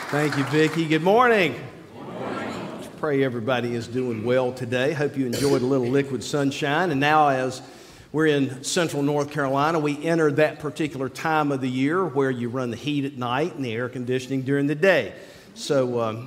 Thank you, Vicki. Good morning. Pray everybody is doing well today. Hope you enjoyed a little liquid sunshine. And now, as we're in central North Carolina, we enter that particular time of the year where you run the heat at night and the air conditioning during the day. So,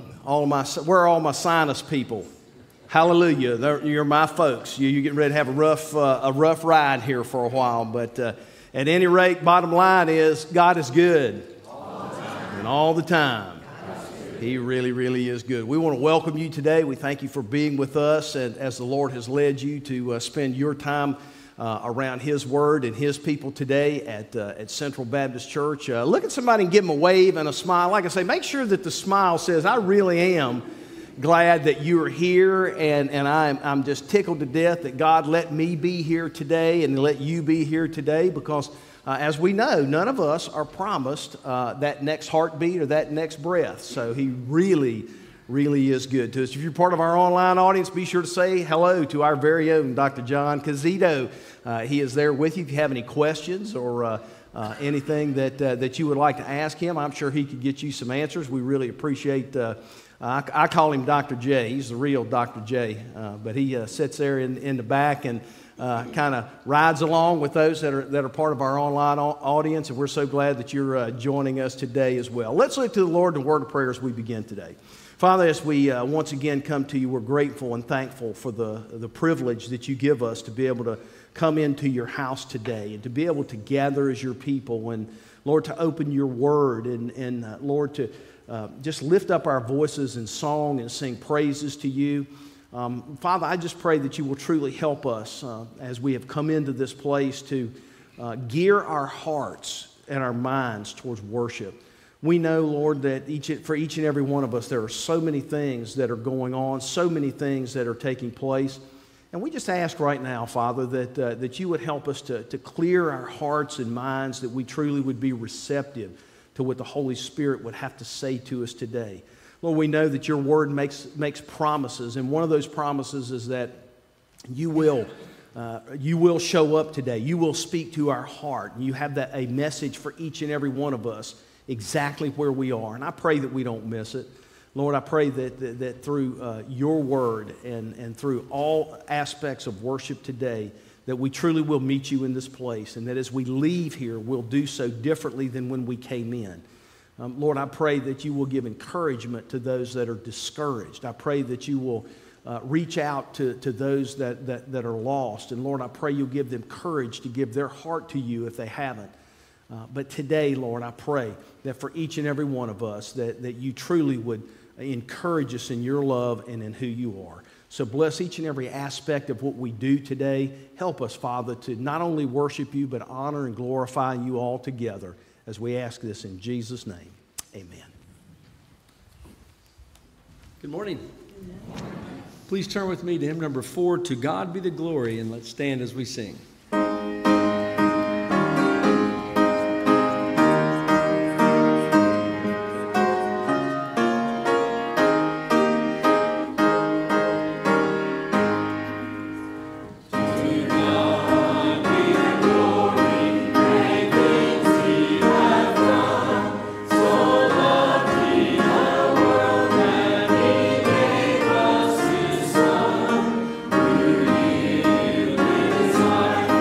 where are all my sinus people? Hallelujah! You're my folks. You're getting ready to have a rough ride here for a while. But at any rate, bottom line is God is good, and all the time. He really, really is good. We want to welcome you today. We thank you for being with us, and as the Lord has led you to spend your time around His Word and His people today at Central Baptist Church. Look at somebody and give them a wave and a smile. Like I say, make sure that the smile says, "I really am glad that you are here, and I'm just tickled to death that God let me be here today and let you be here today," because as we know, none of us are promised that next heartbeat or that next breath. So He really, really is good to us. If you're part of our online audience, be sure to say hello to our very own Dr. John Cazito. He is there with you. If you have any questions or anything that you would like to ask him, I'm sure he could get you some answers. We really appreciate I call him Dr. J. He's the real Dr. J. But he sits there in the back and kind of rides along with those that are part of our online audience, and we're so glad that you're joining us today as well. Let's look to the Lord in a word of prayer as we begin today. Father, as we once again come to you, we're grateful and thankful for the privilege that you give us to be able to come into your house today and to be able to gather as your people and, Lord, to open your word and Lord, to just lift up our voices in song and sing praises to you. Father, I just pray that you will truly help us as we have come into this place to gear our hearts and our minds towards worship. We know, Lord, that for each and every one of us, there are so many things that are going on, so many things that are taking place. And we just ask right now, Father, that you would help us to clear our hearts and minds, that we truly would be receptive to what the Holy Spirit would have to say to us today. Lord, we know that your word makes promises, and one of those promises is that you will show up today. You will speak to our heart. You have a message for each and every one of us exactly where we are, and I pray that we don't miss it. Lord, I pray that through your word and through all aspects of worship today, that we truly will meet you in this place, and that as we leave here, we'll do so differently than when we came in. Lord, I pray that you will give encouragement to those that are discouraged. I pray that you will reach out to those that are lost. And Lord, I pray you'll give them courage to give their heart to you if they haven't. But today, Lord, I pray that for each and every one of us, that you truly would encourage us in your love and in who you are. So bless each and every aspect of what we do today. Help us, Father, to not only worship you, but honor and glorify you all together. As we ask this in Jesus' name, amen. Good morning. Please turn with me to hymn number 4, "To God Be the Glory," and let's stand as we sing. Son, who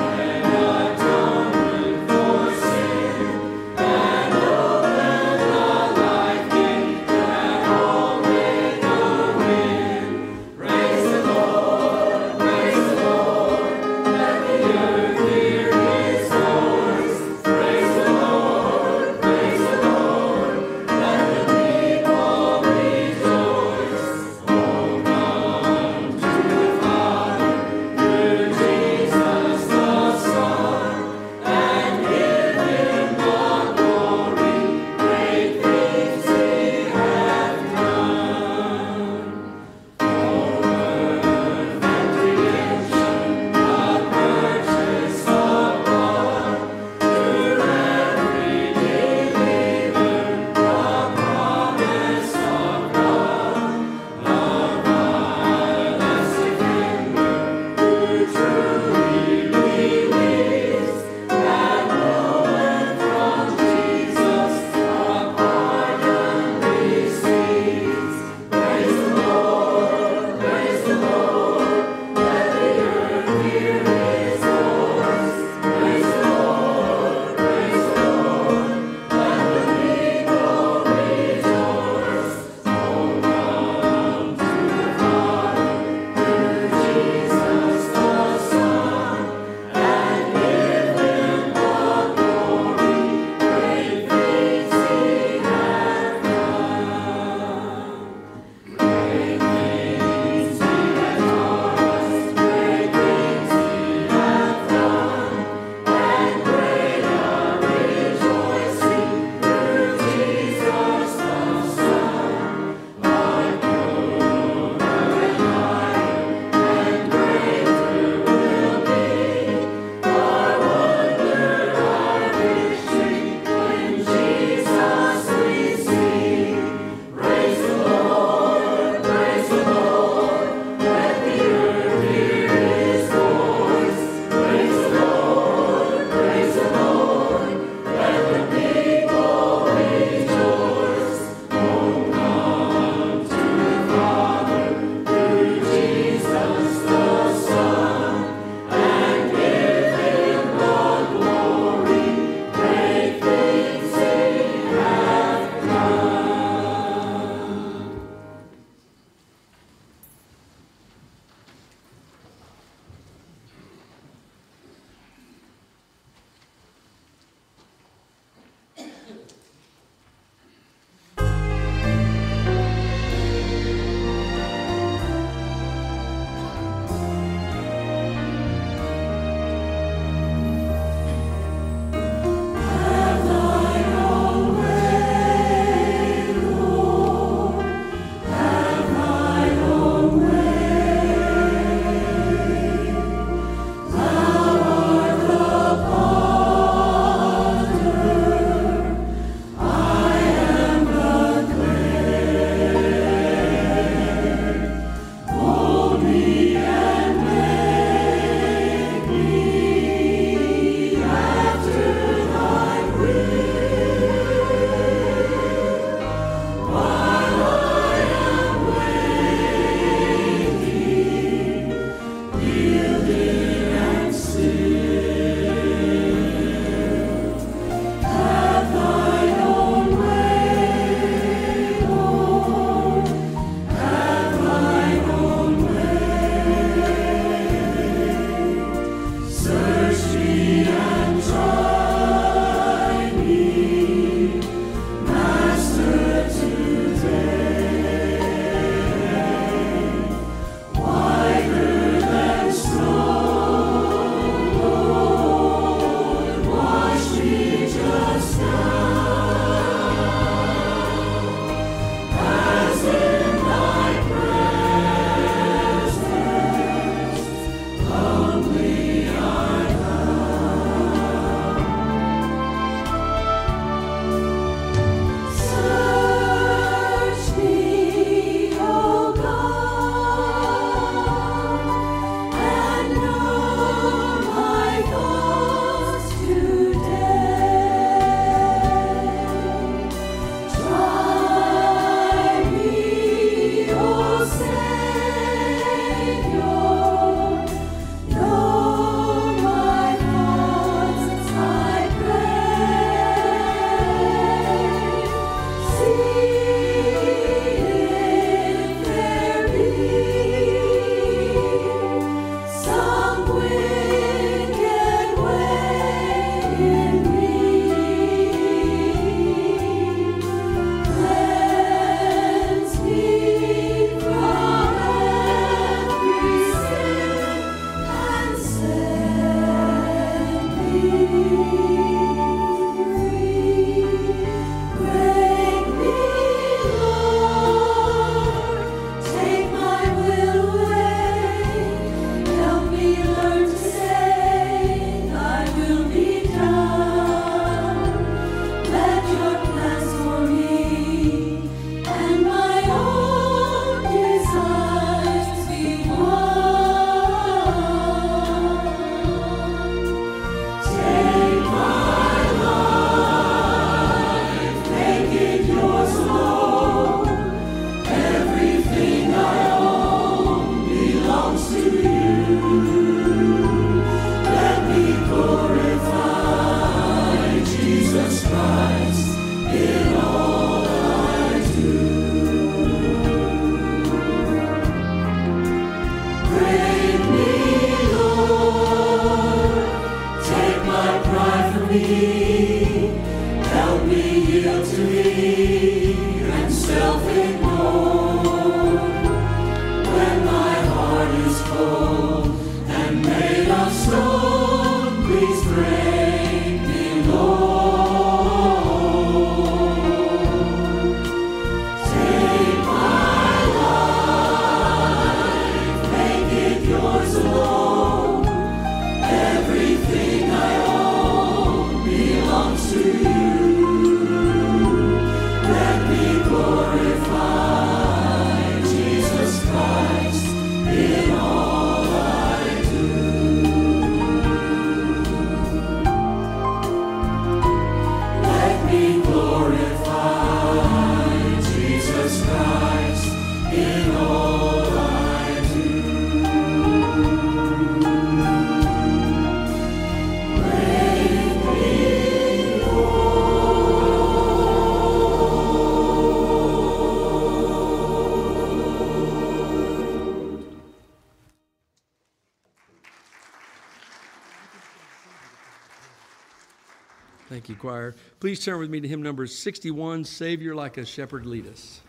Thank you, choir. Please turn with me to hymn number 61, Savior Like a Shepherd Lead Us.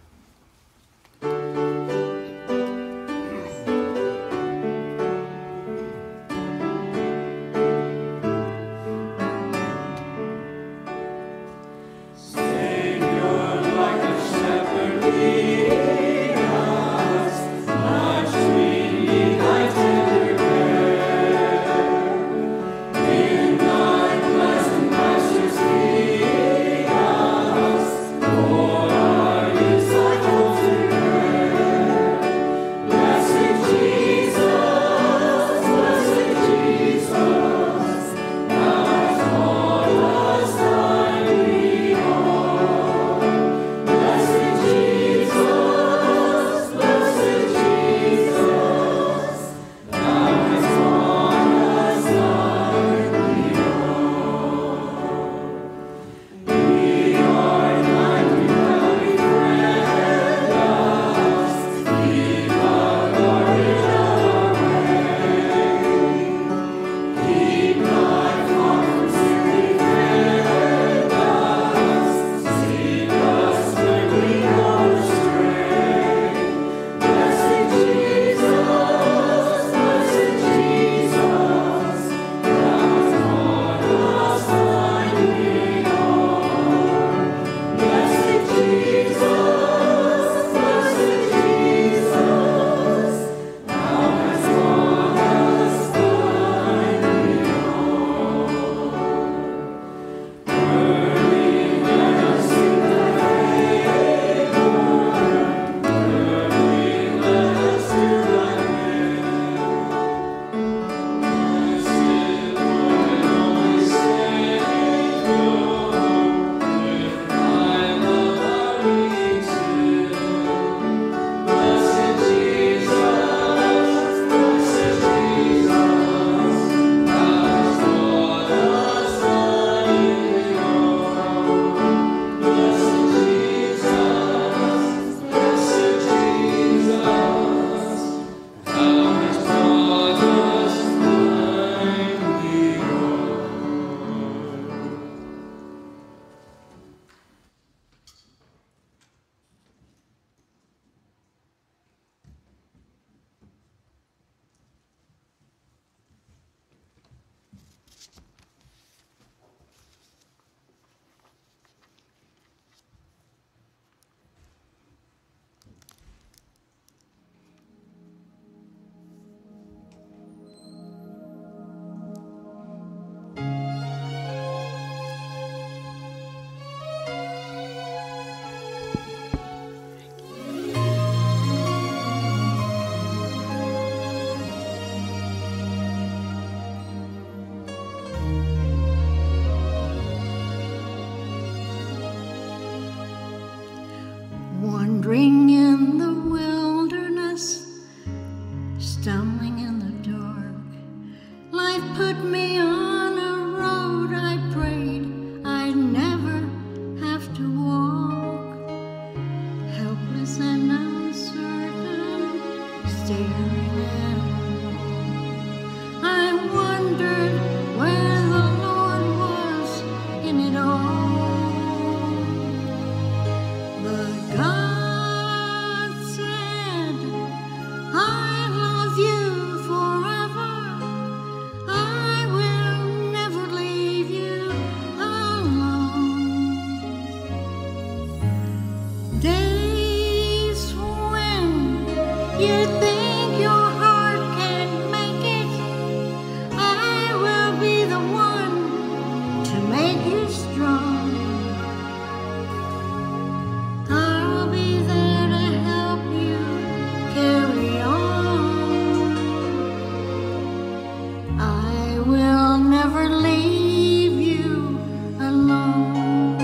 Wandering in the wilderness, stumbling in the dark, life put me on a road I prayed I'd never have to walk. Helpless and uncertain, staring at a wall, I wondered where the Lord was never leave you alone.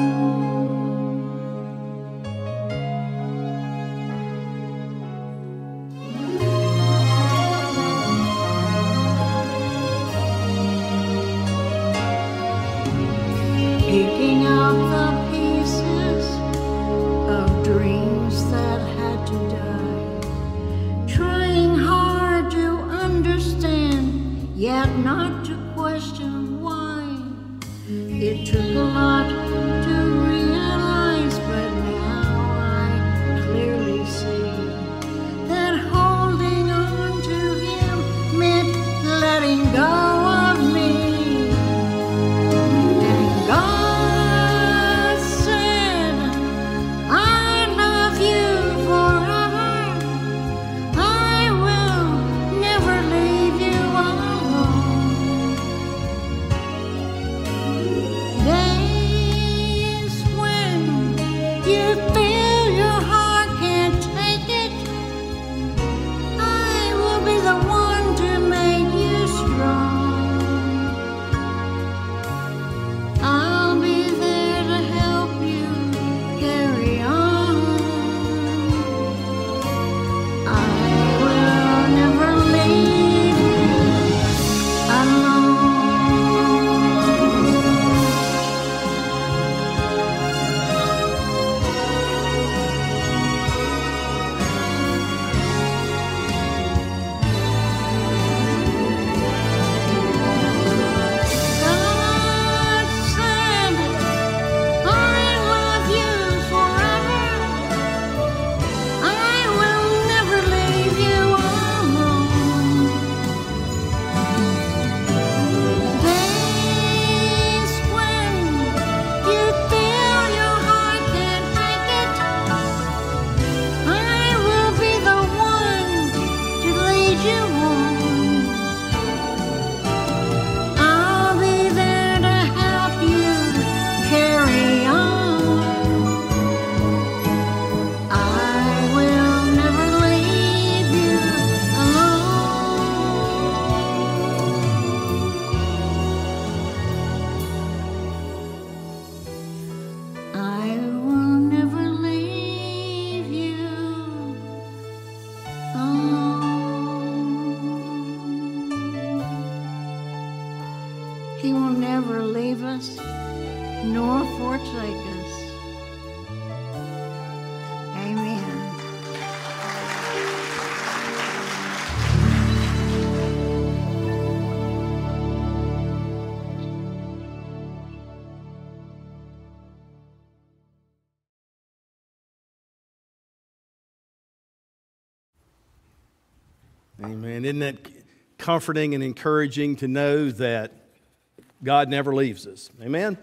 Picking out the pieces of dreams that had to die, trying hard to understand, yet not to question why. It took a lot to realize, but now I clearly see that holding on to him meant letting go of me. And God said, I love you forever. I will never leave you alone. Days when you feel your heart can't take it, I will be the one to make you strong. I'll be there to help you carry on. I will never leave you alone. God said, I love you forever. I will never leave you alone. Days when you feel your heart can't take it, I will be the one to lead you on. I'll be there to help you carry on. I will never leave you alone. I will never leave you alone. He will never leave us nor forsake us. Amen. Amen. Isn't that comforting and encouraging to know that God never leaves us? Amen?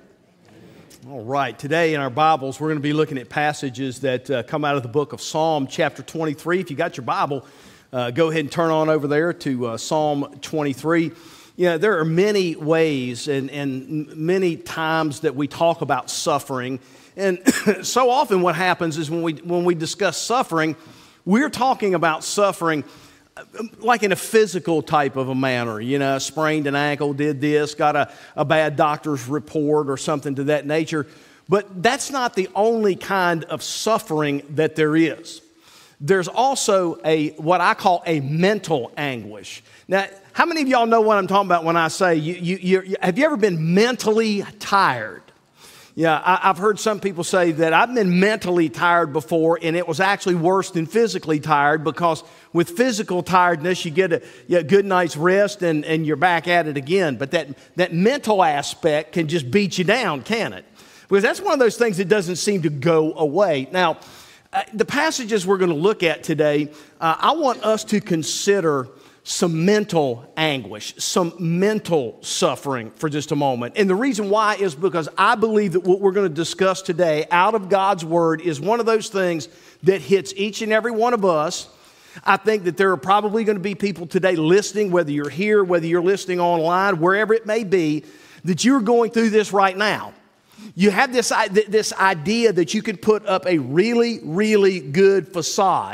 All right. Today in our Bibles, we're going to be looking at passages that come out of the book of Psalm chapter 23. If you got your Bible, go ahead and turn on over there to Psalm 23. You know, there are many ways and many times that we talk about suffering. And so often what happens is when we discuss suffering, we're talking about suffering like in a physical type of a manner. You know, sprained an ankle, did this, got a bad doctor's report or something to that nature. But that's not the only kind of suffering that there is. There's also what I call a mental anguish. Now, how many of y'all know what I'm talking about when I say, have you ever been mentally tired? Yeah, I've heard some people say that I've been mentally tired before, and it was actually worse than physically tired, because with physical tiredness, you get a good night's rest and you're back at it again. But that mental aspect can just beat you down, can it? Because that's one of those things that doesn't seem to go away. Now, the passages we're going to look at today, I want us to consider some mental anguish, some mental suffering for just a moment. And the reason why is because I believe that what we're going to discuss today out of God's Word is one of those things that hits each and every one of us. I think that there are probably going to be people today listening, whether you're here, whether you're listening online, wherever it may be, that you're going through this right now. You have this idea that you can put up a really, really good facade.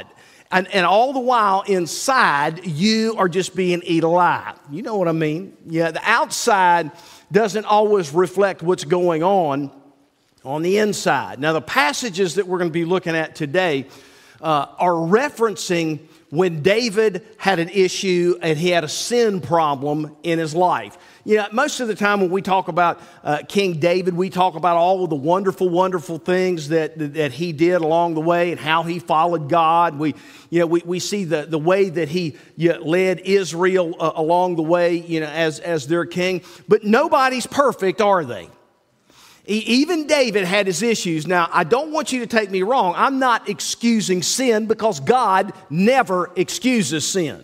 And all the while inside, you are just being eaten alive. You know what I mean? Yeah, the outside doesn't always reflect what's going on the inside. Now, the passages that we're going to be looking at today are referencing when David had an issue and he had a sin problem in his life. You know, most of the time when we talk about King David, we talk about all of the wonderful, wonderful things that he did along the way and how he followed God. We see the way that he led Israel along the way, as their king. But nobody's perfect, are they? Even David had his issues. Now, I don't want you to take me wrong. I'm not excusing sin because God never excuses sin.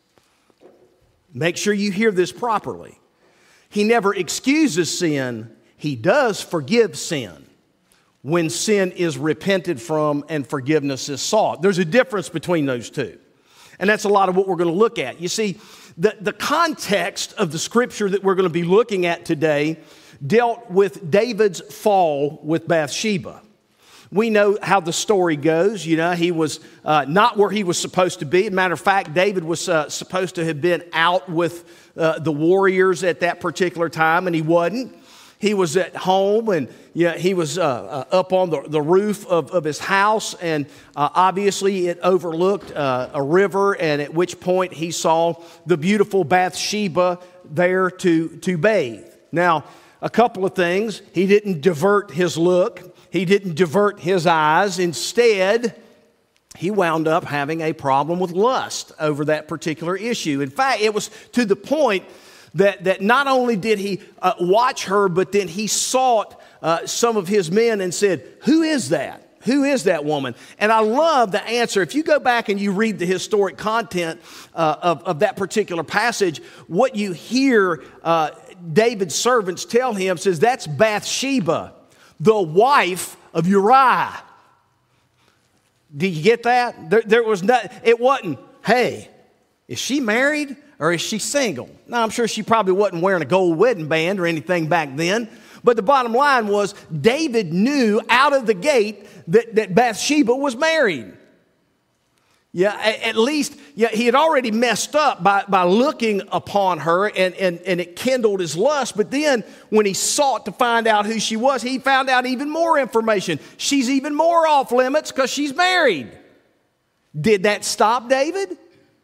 Make sure you hear this properly. He never excuses sin. He does forgive sin when sin is repented from and forgiveness is sought. There's a difference between those two. And that's a lot of what we're going to look at. You see, the context of the scripture that we're going to be looking at today dealt with David's fall with Bathsheba. We know how the story goes. He was not where he was supposed to be. As a matter of fact, David was supposed to have been out with the warriors at that particular time, and he wasn't. He was at home, and he was up on the roof of his house, and obviously it overlooked a river, and at which point he saw the beautiful Bathsheba there to bathe. Now, a couple of things. He didn't divert his look. He didn't divert his eyes. Instead, he wound up having a problem with lust over that particular issue. In fact, it was to the point that not only did he watch her, but then he sought some of his men and said, "Who is that? Who is that woman?" And I love the answer. If you go back and you read the historic content of that particular passage, what you hear David's servants tell him says, "That's Bathsheba, the wife of Uriah." Did you get that? There was not. It wasn't, "Hey, is she married or is she single?" Now, I'm sure she probably wasn't wearing a gold wedding band or anything back then. But the bottom line was David knew out of the gate that Bathsheba was married. Yeah, at least he had already messed up by looking upon her, and it kindled his lust. But then when he sought to find out who she was, he found out even more information. She's even more off limits because she's married. Did that stop David?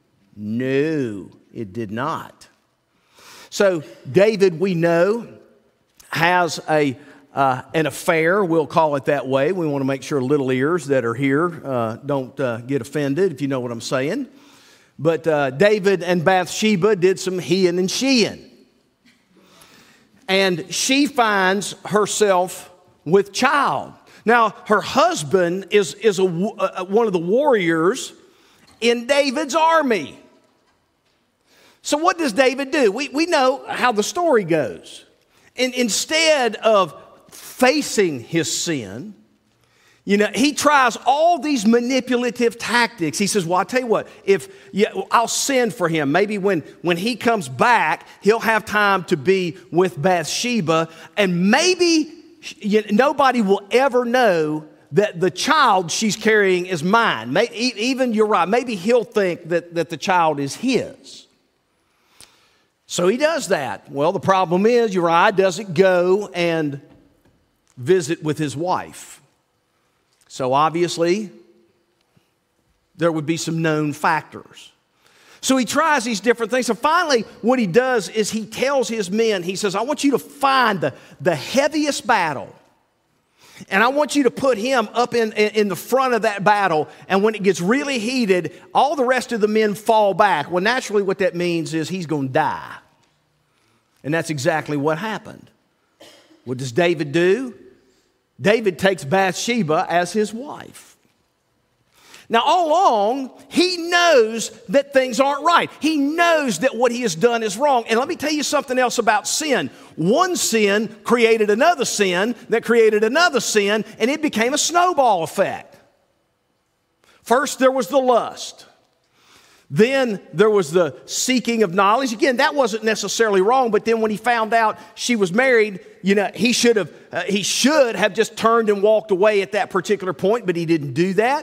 No, it did not. So David, we know, has an affair, we'll call it that way. We want to make sure little ears that are here don't get offended, if you know what I'm saying. But David and Bathsheba did some heing and sheeing. And she finds herself with child. Now, her husband is one of the warriors in David's army. So what does David do? We know how the story goes. And instead of facing his sin, he tries all these manipulative tactics. He says, "Well, I'll tell you what, I'll send for him. Maybe when he comes back, he'll have time to be with Bathsheba, and maybe nobody will ever know that the child she's carrying is mine. Even Uriah, maybe he'll think that the child is his." So he does that. Well, the problem is Uriah doesn't go and visit with his wife. So obviously, there would be some known factors. So he tries these different things. So finally, what he does is he tells his men, he says, "I want you to find the heaviest battle. And I want you to put him up in the front of that battle. And when it gets really heated, all the rest of the men fall back." Well, naturally what that means is he's going to die. And that's exactly what happened. What does David do? David takes Bathsheba as his wife. Now, all along, he knows that things aren't right. He knows that what he has done is wrong. And let me tell you something else about sin. One sin created another sin that created another sin, and it became a snowball effect. First, there was the lust. Then there was the seeking of knowledge. Again, that wasn't necessarily wrong, but then when he found out she was married, he should have just turned and walked away at that particular point, but he didn't do that.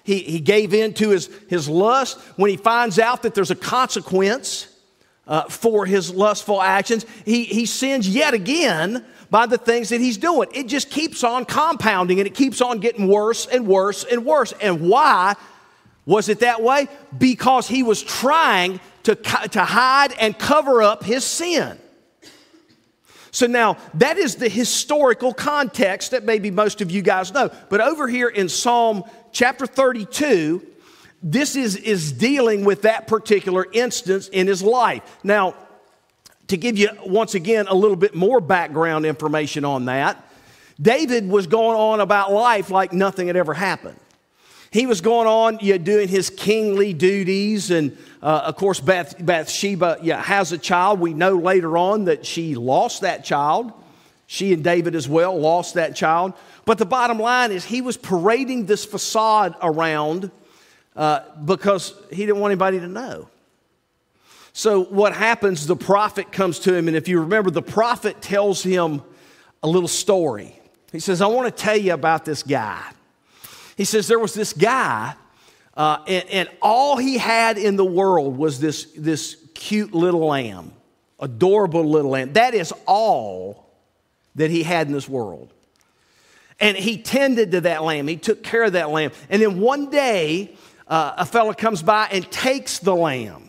He gave in to his lust. When he finds out that there's a consequence for his lustful actions, he sins yet again by the things that he's doing. It just keeps on compounding, and it keeps on getting worse and worse and worse. And why was it that way? Because he was trying to hide and cover up his sin. So now, that is the historical context that maybe most of you guys know. But over here in Psalm chapter 32, this is dealing with that particular instance in his life. Now, to give you, once again, a little bit more background information on that, David was going on about life like nothing had ever happened. He was going on doing his kingly duties, and of course Bathsheba has a child. We know later on that she lost that child. She and David as well lost that child. But the bottom line is he was parading this facade around because he didn't want anybody to know. So what happens, the prophet comes to him, and if you remember, the prophet tells him a little story. He says, I want to tell you about this guy. He says there was this guy, and all he had in the world was this cute little lamb, adorable little lamb. That is all that he had in this world. And he tended to that lamb. He took care of that lamb. And then one day, a fella comes by and takes the lamb,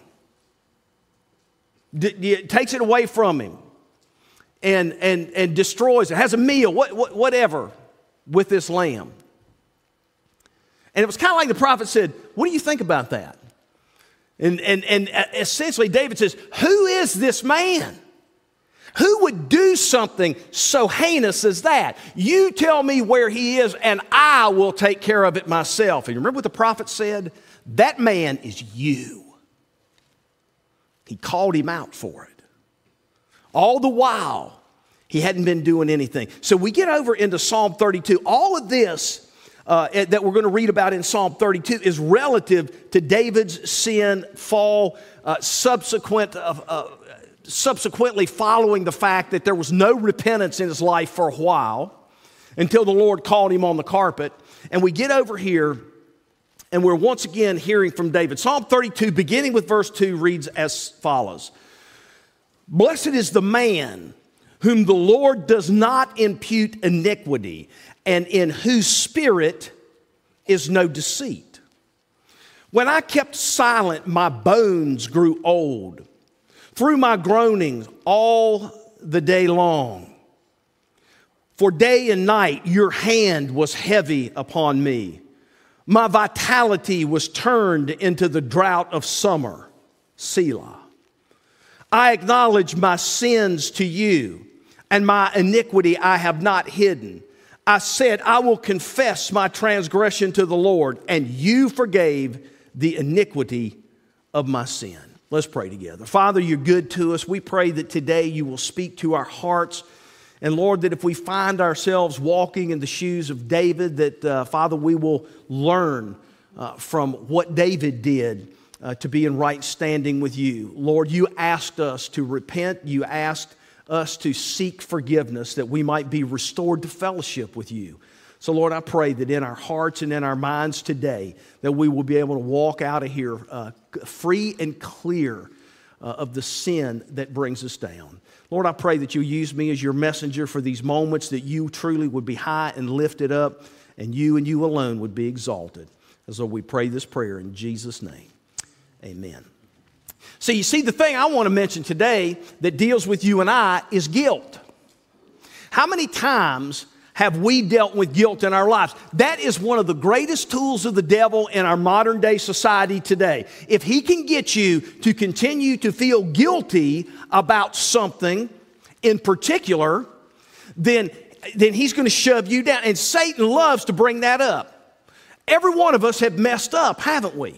takes it away from him, and destroys it, has a meal, whatever, with this lamb. And it was kind of like the prophet said, what do you think about that? And essentially David says, who is this man? Who would do something so heinous as that? You tell me where he is and I will take care of it myself. And you remember what the prophet said? That man is you. He called him out for it. All the while, he hadn't been doing anything. So we get over into Psalm 32. All of this that we're going to read about in Psalm 32 is relative to David's sin, fall, subsequently following the fact that there was no repentance in his life for a while until the Lord called him on the carpet. And we get over here and we're once again hearing from David. Psalm 32, beginning with verse 2, reads as follows. Blessed is the man whom the Lord does not impute iniquity, and in whose spirit is no deceit. When I kept silent, my bones grew old through my groanings all the day long. For day and night your hand was heavy upon me. My vitality was turned into the drought of summer. Selah. I acknowledge my sins to you, and my iniquity I have not hidden. I said, I will confess my transgression to the Lord, and you forgave the iniquity of my sin. Let's pray together. Father, you're good to us. We pray that today you will speak to our hearts. And Lord, that if we find ourselves walking in the shoes of David, that Father, we will learn from what David did to be in right standing with you. Lord, you asked us to repent. You asked us to seek forgiveness that we might be restored to fellowship with you. So Lord, I pray that in our hearts and in our minds today that we will be able to walk out of here free and clear of the sin that brings us down. Lord, I pray that you use me as your messenger for these moments, that you truly would be high and lifted up, and you alone would be exalted. And so we pray this prayer in Jesus' name. Amen. So you see, the thing I want to mention today that deals with you and I is guilt. How many times have we dealt with guilt in our lives? That is one of the greatest tools of the devil in our modern day society today. If he can get you to continue to feel guilty about something in particular, then he's going to shove you down. And Satan loves to bring that up. Every one of us have messed up, haven't we?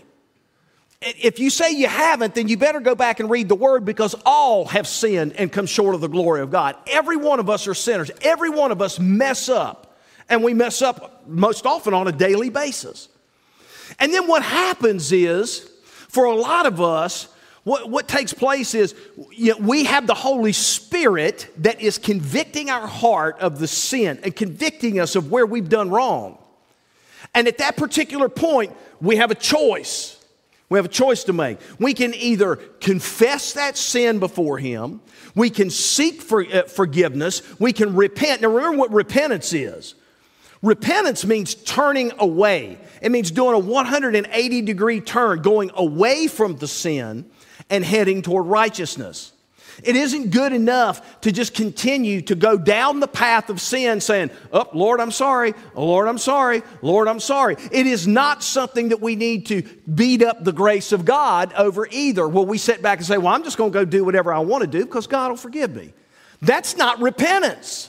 If you say you haven't, then you better go back and read the Word, because all have sinned and come short of the glory of God. Every one of us are sinners. Every one of us mess up. And we mess up most often on a daily basis. And then what happens is, for a lot of us, what takes place is we have the Holy Spirit that is convicting our heart of the sin and convicting us of where we've done wrong. And at that particular point, we have a choice. We have a choice to make. We can either confess that sin before Him. We can seek forgiveness. We can repent. Now remember what repentance is. Repentance means turning away. It means doing a 180-degree turn, going away from the sin and heading toward righteousness. It isn't good enough to just continue to go down the path of sin saying, oh, Lord, I'm sorry. Oh, Lord, I'm sorry. Lord, I'm sorry. It is not something that we need to beat up the grace of God over either. Well, we sit back and say, well, I'm just going to go do whatever I want to do because God will forgive me. That's not repentance.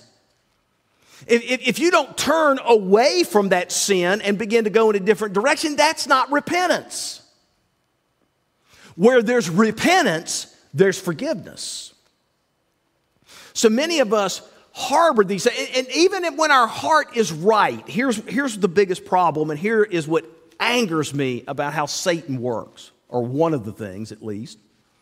If you don't turn away from that sin and begin to go in a different direction, that's not repentance. Where there's repentance, there's forgiveness. So many of us harbor these, and even when our heart is right, here's the biggest problem, and here is what angers me about how Satan works, or one of the things at least,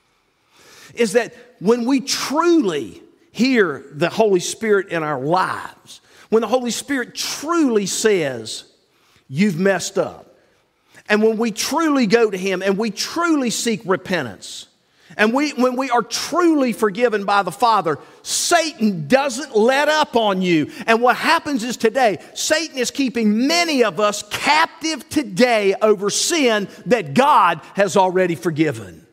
is that when we truly hear the Holy Spirit in our lives, when the Holy Spirit truly says, you've messed up, and when we truly go to Him and we truly seek repentance, and when we are truly forgiven by the Father, Satan doesn't let up on you. And what happens is today, Satan is keeping many of us captive today over sin that God has already forgiven.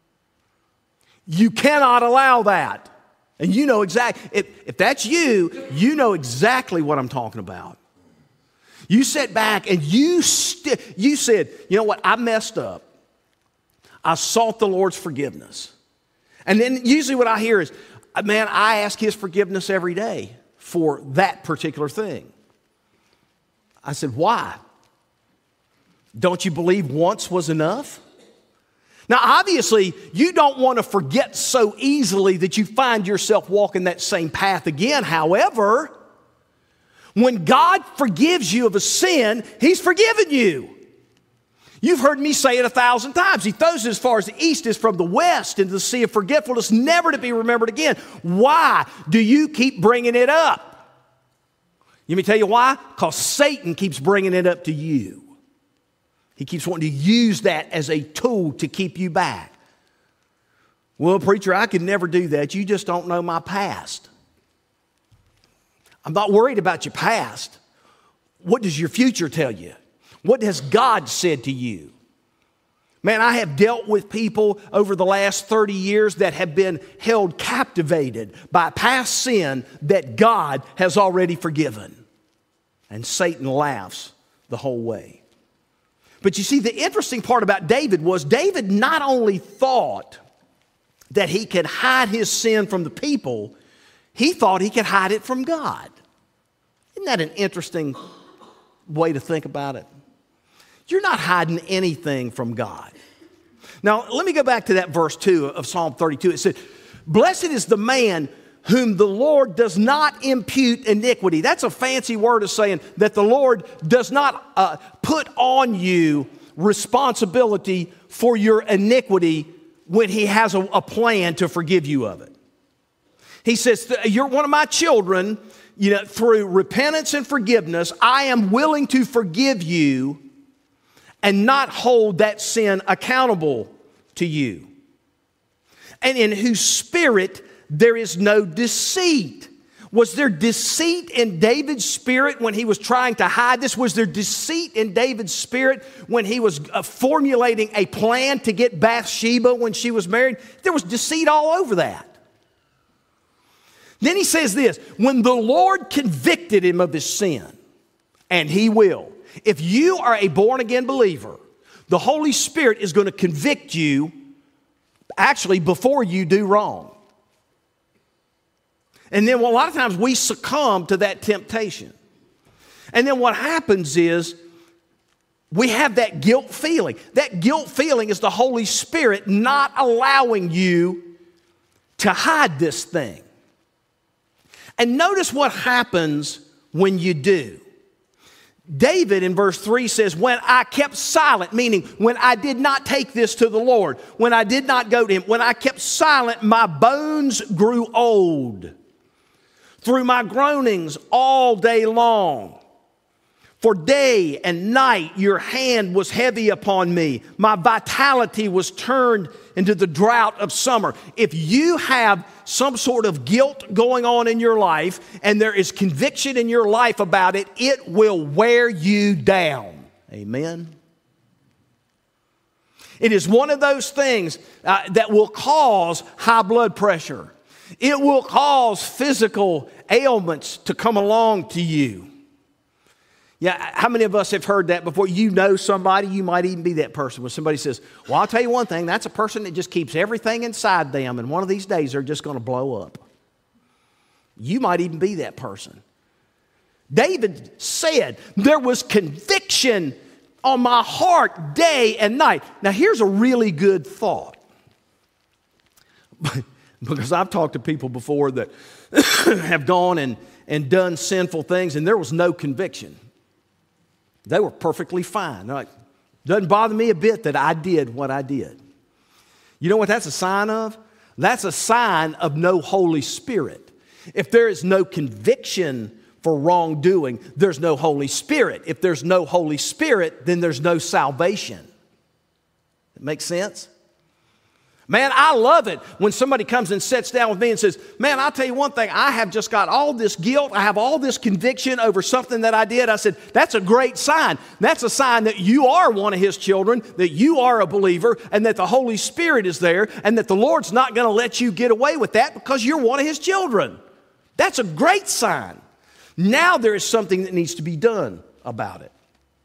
You cannot allow that. And you know exactly, if that's you, you know exactly what I'm talking about. You sat back and you said, you know what, I messed up. I sought the Lord's forgiveness. And then usually what I hear is, man, I ask His forgiveness every day for that particular thing. I said, why? Don't you believe once was enough? Now, obviously, you don't want to forget so easily that you find yourself walking that same path again. However, when God forgives you of a sin, He's forgiven you. You've heard me say it 1,000 times. He throws it as far as the east is from the west into the sea of forgetfulness, never to be remembered again. Why do you keep bringing it up? Let me tell you why. Because Satan keeps bringing it up to you. He keeps wanting to use that as a tool to keep you back. Well, preacher, I could never do that. You just don't know my past. I'm not worried about your past. What does your future tell you? What has God said to you? Man, I have dealt with people over the last 30 years that have been held captivated by past sin that God has already forgiven. And Satan laughs the whole way. But you see, the interesting part about David was David not only thought that he could hide his sin from the people, he thought he could hide it from God. Isn't that an interesting way to think about it? You're not hiding anything from God. Now, let me go back to that verse 2 of Psalm 32. It said, blessed is the man whom the Lord does not impute iniquity. That's a fancy word of saying that the Lord does not put on you responsibility for your iniquity when He has a plan to forgive you of it. He says, you're one of my children, through repentance and forgiveness, I am willing to forgive you and not hold that sin accountable to you. And in whose spirit there is no deceit. Was there deceit in David's spirit when he was trying to hide this? Was there deceit in David's spirit when he was formulating a plan to get Bathsheba when she was married? There was deceit all over that. Then he says this, when the Lord convicted him of his sin, and He will. If you are a born-again believer, the Holy Spirit is going to convict you actually before you do wrong. And then a lot of times we succumb to that temptation. And then what happens is we have that guilt feeling. That guilt feeling is the Holy Spirit not allowing you to hide this thing. And notice what happens when you do. David in verse 3 says, when I kept silent, meaning when I did not take this to the Lord, when I did not go to Him, when I kept silent, my bones grew old through my groanings all day long. For day and night your hand was heavy upon me. My vitality was turned into the drought of summer. If you have some sort of guilt going on in your life and there is conviction in your life about it, it will wear you down. Amen. It is one of those things that will cause high blood pressure. It will cause physical ailments to come along to you. Yeah, how many of us have heard that before? You know somebody, you might even be that person. When somebody says, well, I'll tell you one thing, that's a person that just keeps everything inside them, and one of these days they're just going to blow up. You might even be that person. David said, there was conviction on my heart day and night. Now, here's a really good thought. Because I've talked to people before that have gone and done sinful things, and there was no conviction. They were perfectly fine. Like, doesn't bother me a bit that I did what I did. You know what that's a sign of? That's a sign of no Holy Spirit. If there is no conviction for wrongdoing, there's no Holy Spirit. If there's no Holy Spirit, then there's no salvation. That makes sense? Man, I love it when somebody comes and sits down with me and says, man, I'll tell you one thing, I have just got all this guilt, I have all this conviction over something that I did. I said, that's a great sign. That's a sign that you are one of His children, that you are a believer, and that the Holy Spirit is there, and that the Lord's not going to let you get away with that because you're one of His children. That's a great sign. Now there is something that needs to be done about it.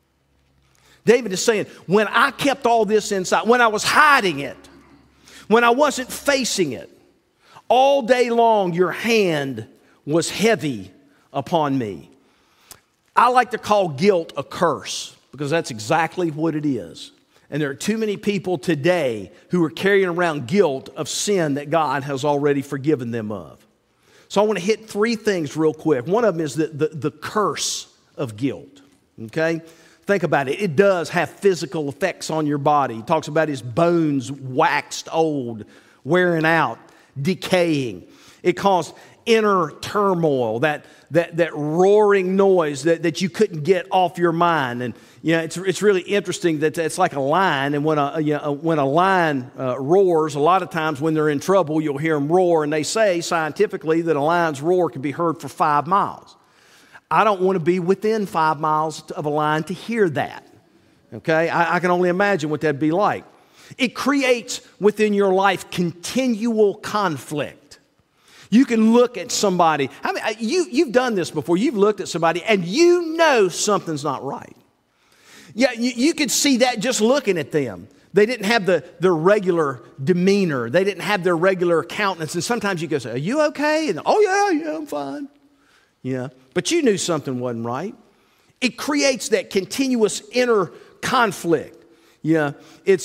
David is saying, when I kept all this inside, when I was hiding it, when I wasn't facing it, all day long your hand was heavy upon me. I like to call guilt a curse because that's exactly what it is. And there are too many people today who are carrying around guilt of sin that God has already forgiven them of. So I want to hit three things real quick. One of them is the curse of guilt, okay? Think about it. It does have physical effects on your body. He talks about his bones waxed old, wearing out, decaying. It caused inner turmoil, that roaring noise that you couldn't get off your mind. And you know, it's really interesting that it's like a lion. And when a lion roars, a lot of times when they're in trouble, you'll hear them roar. And they say scientifically that a lion's roar can be heard for 5 miles. I don't want to be within 5 miles of a lion to hear that. Okay? I can only imagine what that'd be like. It creates within your life continual conflict. You can look at somebody. I mean, you've done this before. You've looked at somebody and you know something's not right. Yeah, you could see that just looking at them. They didn't have their regular demeanor. They didn't have their regular countenance. And sometimes you go say, are you okay? And, oh, yeah, I'm fine. Yeah, but you knew something wasn't right. It creates that continuous inner conflict. Yeah,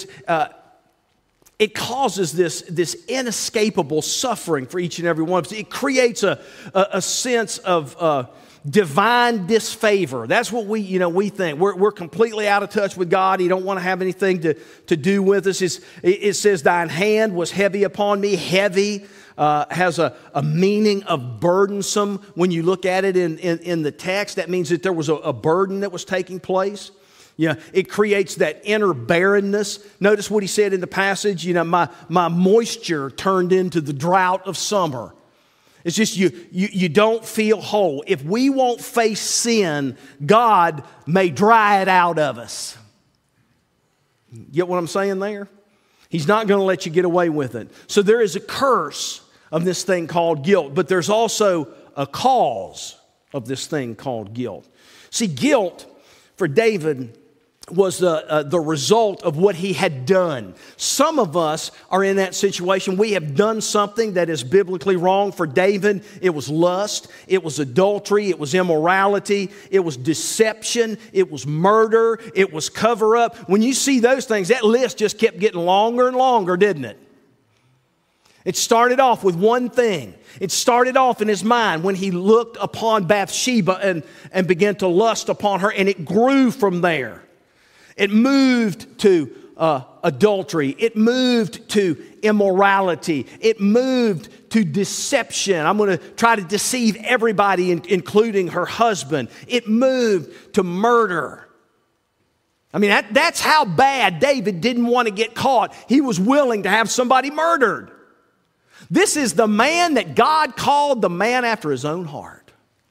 it causes this inescapable suffering for each and every one of us. It creates a sense of divine disfavor. That's what we think. We're completely out of touch with God. He don't want to have anything to do with us. It says, thine hand was heavy upon me. Heavy has a meaning of burdensome. When you look at it in the text, that means that there was a burden that was taking place. Yeah, it creates that inner barrenness. Notice what he said in the passage, my moisture turned into the drought of summer. It's just you don't feel whole. If we won't face sin, God may dry it out of us. Get what I'm saying there? He's not going to let you get away with it. So there is a curse of this thing called guilt, but there's also a cause of this thing called guilt. See, guilt for David was the result of what he had done. Some of us are in that situation. We have done something that is biblically wrong. For David, it was lust, it was adultery, it was immorality, it was deception, it was murder, it was cover up. When you see those things, that list just kept getting longer and longer, didn't it? It started off with one thing. It started off in his mind when he looked upon Bathsheba and began to lust upon her, and it grew from there. It moved to adultery. It moved to immorality. It moved to deception. I'm going to try to deceive everybody, including her husband. It moved to murder. I mean, that's how bad David didn't want to get caught. He was willing to have somebody murdered. This is the man that God called the man after his own heart.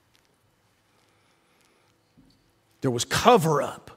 There was cover up.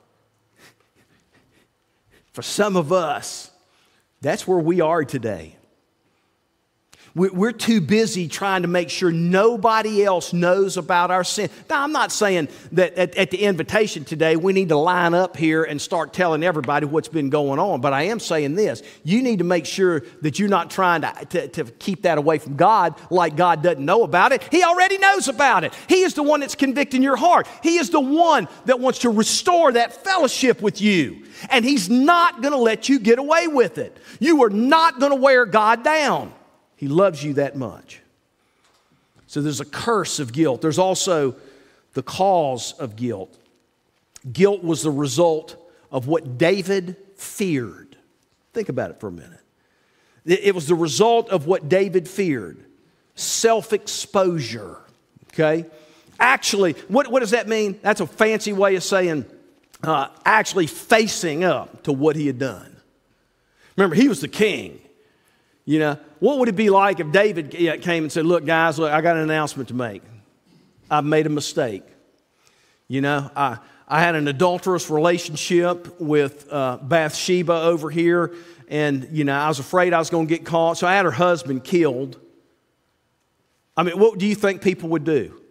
For some of us, that's where we are today. We're too busy trying to make sure nobody else knows about our sin. Now, I'm not saying that at the invitation today we need to line up here and start telling everybody what's been going on, but I am saying this. You need to make sure that you're not trying to keep that away from God like God doesn't know about it. He already knows about it. He is the one that's convicting your heart. He is the one that wants to restore that fellowship with you, and He's not going to let you get away with it. You are not going to wear God down. He loves you that much. So there's a curse of guilt. There's also the cause of guilt. Guilt was the result of what David feared. Think about it for a minute. It was the result of what David feared. Self-exposure. Okay? Actually, what does that mean? That's a fancy way of saying actually facing up to what he had done. Remember, he was the king. You know, what would it be like if David came and said, look, guys, look, I got an announcement to make. I've made a mistake. You know, I had an adulterous relationship with Bathsheba over here, and, you know, I was afraid I was going to get caught, so I had her husband killed. I mean, what do you think people would do?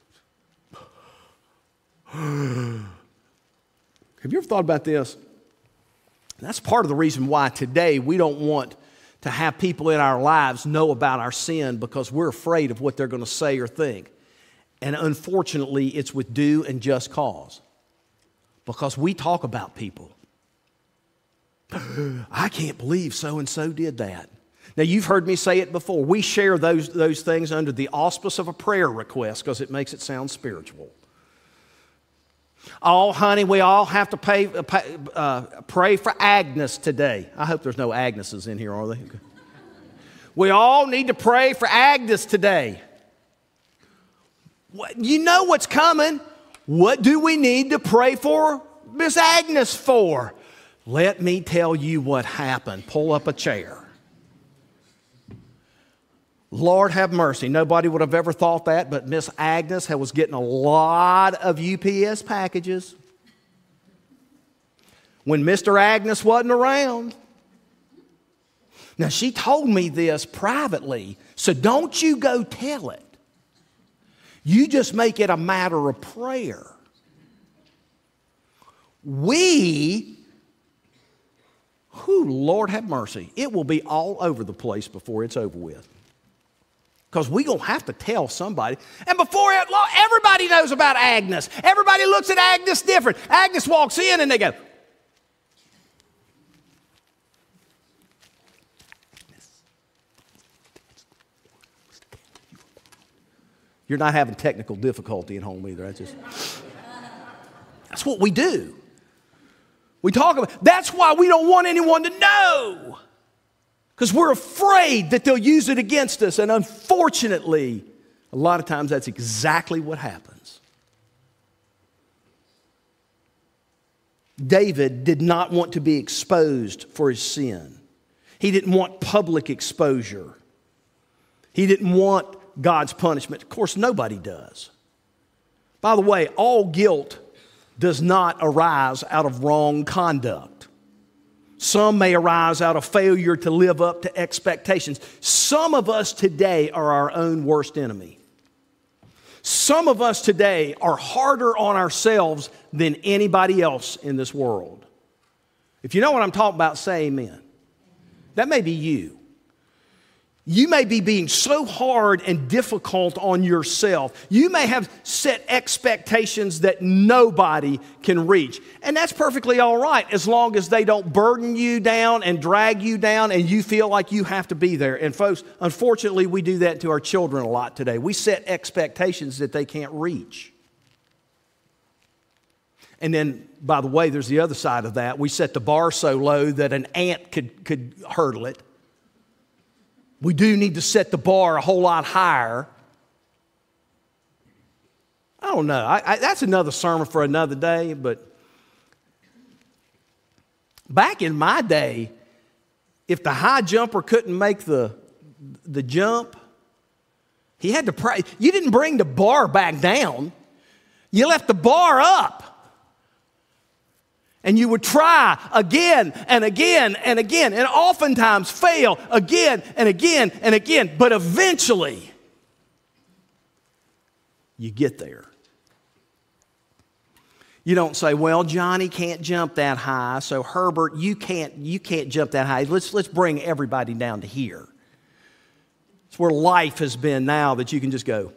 Have you ever thought about this? That's part of the reason why today we don't want to have people in our lives know about our sin, because we're afraid of what they're going to say or think. And unfortunately, it's with due and just cause. Because we talk about people. I can't believe so-and-so did that. Now, you've heard me say it before. We share those things under the auspice of a prayer request because it makes it sound spiritual. Oh, honey, we all have to pray for Agnes today. I hope there's no Agneses in here, are they? Okay. We all need to pray for Agnes today. You know what's coming. What do we need to pray for Miss Agnes for? Let me tell you what happened. Pull up a chair. Lord have mercy. Nobody would have ever thought that, but Miss Agnes was getting a lot of UPS packages when Mr. Agnes wasn't around. Now, she told me this privately, so don't you go tell it. You just make it a matter of prayer. Lord have mercy, it will be all over the place before it's over with. Because we're going to have to tell somebody. And before everybody knows about Agnes. Everybody looks at Agnes different. Agnes walks in and they go, you're not having technical difficulty at home either. That's what we do. We talk about, that's why we don't want anyone to know. Because we're afraid that they'll use it against us. And unfortunately, a lot of times that's exactly what happens. David did not want to be exposed for his sin. He didn't want public exposure. He didn't want God's punishment. Of course, nobody does. By the way, all guilt does not arise out of wrong conduct. Some may arise out of failure to live up to expectations. Some of us today are our own worst enemy. Some of us today are harder on ourselves than anybody else in this world. If you know what I'm talking about, say amen. That may be you. You may be being so hard and difficult on yourself. You may have set expectations that nobody can reach. And that's perfectly all right as long as they don't burden you down and drag you down and you feel like you have to be there. And folks, unfortunately, we do that to our children a lot today. We set expectations that they can't reach. And then, by the way, there's the other side of that. We set the bar so low that an ant could hurdle it. We do need to set the bar a whole lot higher. I don't know. That's another sermon for another day, but back in my day, if the high jumper couldn't make the jump, he had to pray. You didn't bring the bar back down. You left the bar up. And you would try again and again and again, and oftentimes fail again and again and again. But eventually, you get there. You don't say, well, Johnny can't jump that high, so Herbert, you can't jump that high. Let's bring everybody down to here. It's where life has been now that you can just go.